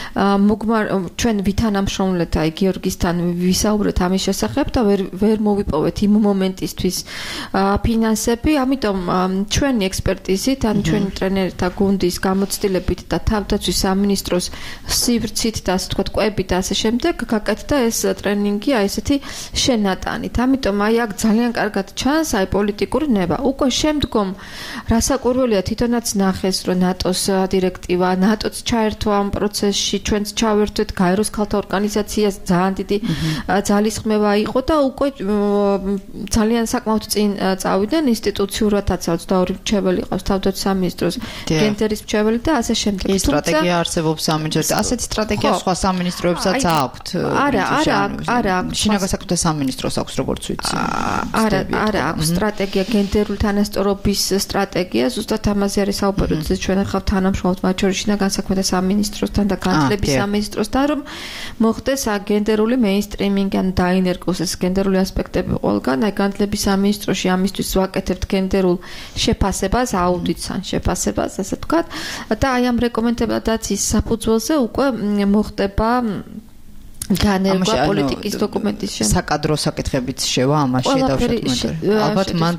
ჩვენ ვითანამშრომლეთ აი გიორგისთან ვისაუბრეთ ამის შესახებ და ვერ მოვიპოვეთ იმ მომენტისთვის ფინანსები, ამიტომ ჩვენი ექსპერტიზით, ან ჩვენი ტრენერთა გუნდის გამოცდილებით და თავდაცვის სამინისტროს სივრცით და ასე ვთქვათ კვებით და ასე შემდეგ გაკეთდა ეს ტრენინგი აი ესეთი შენატანი. ამიტომ აი აქ ძალიან კარგად ჩანს აი პოლიტიკური ნება. უკვე შემდგომ რასაკვირველია თვითონაც ნახეს რომ ნატოს დირექტივა, ნატოც ჩაერთვა ამ პროცესში, ჩვენც ჩავერთვეთ, გაეროს ქალთა ორგანიზაციას ძალიან დიდი ძალისხმევა იყო და უკვე ძალიან საკმაოდ წინ წავიდნენ ინსტიტუციურადაც 22 მრჩეველი ყავს თავდაცვის სამინისტროს, გენდერის მრჩეველი და ასე შემდეგ. ეს სტრატეგია არსებობს სამინისტროს. ასეთი სტრატეგია სხვა სამინისტროებსაც აქვთ. არა, შინაგან საქმეთა სამინისტროს აქვს როგორც ვიცი. არა აქვს სტრატეგია გენდერული თანასწორობის სტრატეგია, ზუსტად ამაზე არის საუბარი, ჩვენ ახლა თანამშრომლობთ მათ შორის შინაგან საქმეთა სამინისტროსთან და განათლების სამინისტროსთან, რომ მოხდეს გენდერული მეინსტრიმინგი, ან დაინერგოს ეს გენდერული ასპექტები ყველგან, აი განათლების სამინისტროში ამისთვის ვაკეთებთ გენდერულ შეფასებას, აუდიტს ან შეფასებას, ასე ვთქვათ, და აი ამ რეკომენდაციების საფუძველზე უკვე მოხდება განერგვა პოლიტიკის დოკუმენტის შემდეგ. საკადრო საკითხებიც შევა ამაში დავშეთქმეთ. ალბათ მან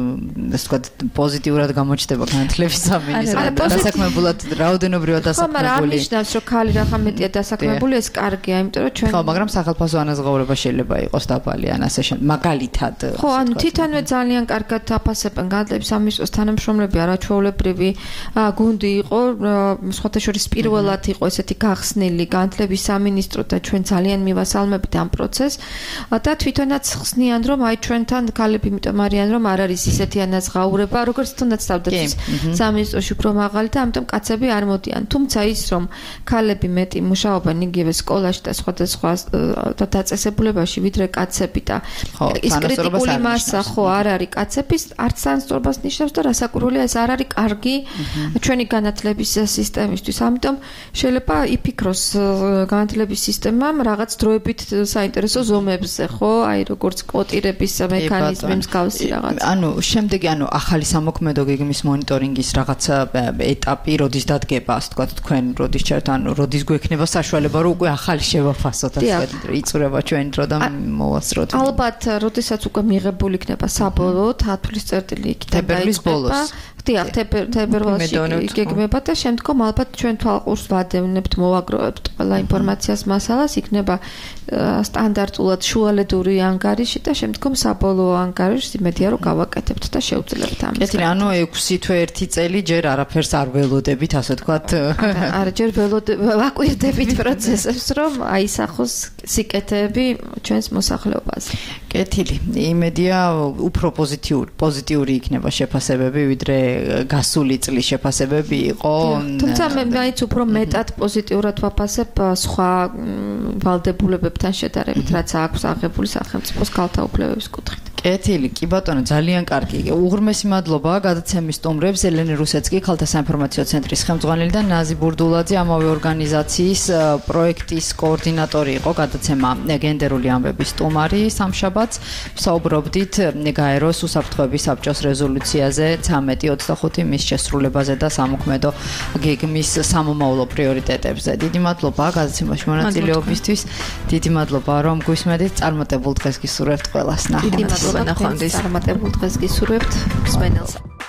ასე ვთქვათ პოზიტიურად გამოჩნდება განათლების სამინისტრო. დასაქმებულად რაოდენობრივად დასაქმებული. მაგრამ არ ნიშნავს რომ ქალი რა ხამეტია დასაქმებული, ეს კარგია, იმიტომ რომ ჩვენ ხო, მაგრამ სახელმწიფო ანაზღაურება შეიძლება იყოს დაბალი ან ასე მაგალითად. ხო, ანუ თვითონვე ძალიან კარგად აფასებენ განათლების სამინისტროს თანამშრომლები, არაჩვეულებრივი გუნდი იყო, სხვათა შორის პირველად იყო ესეთი გახსნილი განათლების სამინისტრო და ჩვენ ძალიან მივასალმებით ამ პროცესს და თვითონაც ხსნიან რომ აი ჩვენთან ქალები იმიტომ არიან რომ არ არის ისეთი ანაზღაურება როგორც თუნდაც თავდაცვის სამინისტროში უფრო მაღალი და ამიტომ კაცები არ მოდიან, თუმცა ის რომ ქალები მეტი მუშაობენ იგივე სკოლაში და სხვადასხვა დაწესებულებაში ვიდრე კაცები და ის კრიტიკული მასა ხო არ არის კაცების არც სანსწორობას ნიშნავს და რასაკვირველია ეს არ არის კარგი ჩვენი განათლების სისტემისთვის, ამიტომ შეიძლება იფიქროს განათლების სისტემამ რაღაც დროებით საინტერესო ზომებზე, ხო? აი როგორც კვოტირების მექანიზმი მსგავსი რაღაც. ანუ შემდეგი, ანუ ახალი სამოქმედო გეგმის მონიტორინგის რაღაცა ეტაპი როდის დადგება, ასე ვთქვათ, თქვენ როდის ჩართ, ანუ როდის გვექნება საშუალება, რომ უკვე ახალი შევაფასოთ, ასე ვთქვათ, იწურება ჩვენი დრო და მოვასწროთ. ალბათ, როდესაც უკვე მიღებული იქნება საბოლოოდ ათვლის წერტილი იქნება. თებერვლის ბოლოს. დიახ, თებერვალში იგეგმება და შემდგომ ალბათ ჩვენ თვალყურს ვადევნებთ, მოვაგროვებთ ყველა ინფორმაციას მასალას, იქნება სტანდარტულად შუალედური ანგარიში და შემდგომ საბოლოო ანგარიშს იმედია რომ გავაკეთებთ და შევძლებთ ამას. კეთილი, ანუ 6 თვე 1 წელი ჯერ არაფერს არ ველოდებით, ასე ვთქვათ. არა, ჯერ ვაკვირდებით პროცესებს, რომ აისახოს სიკეთეები ჩვენს მოსახლეობაზე. კეთილი, იმედია უფრო პოზიტიური იქნება შეფასებები, ვიდრე გასული წლის შეფასებები იყო. თუმცა მე მაინც უფრო მეტად პოზიტიურად ვაფასებ სხვა ვალდებულებებთან შედარებით, რაც აქვს აღებული სახელმწიფოს ქალთა უფლებების კუთხით. კეთილი, კი ბატონო, ძალიან კარგი. უღრმესი მადლობა გადაცემის სტუმრებს, ელენე რუსეცკი, ქალთა საინფორმაციო ცენტრის ხელმძღვანელი და ნაზი ბურდულაძე, ამავე ორგანიზაციის პროექტის კოორდინატორი იყო, გადაცემა გენდერული ამბების სტუმარი სამშაბათს. ვსაუბრობდით გაეროს უსაფრთხოების საბჭოს რეზოლუციაზე 1325 მის შესრულებაზე და სამოქმედო გეგმის სამომავლო პრიორიტეტებზე. დიდი მადლობა გადაცემაში მონაწილეობისთვის. დიდი მადლობა რომ გვისმენთ. წარმატებულ დღეს გისურვებთ ყველას. დიდი მადლობა ნახვამდის. წარმატებულ დღეს გისურვებთ მსმენელს.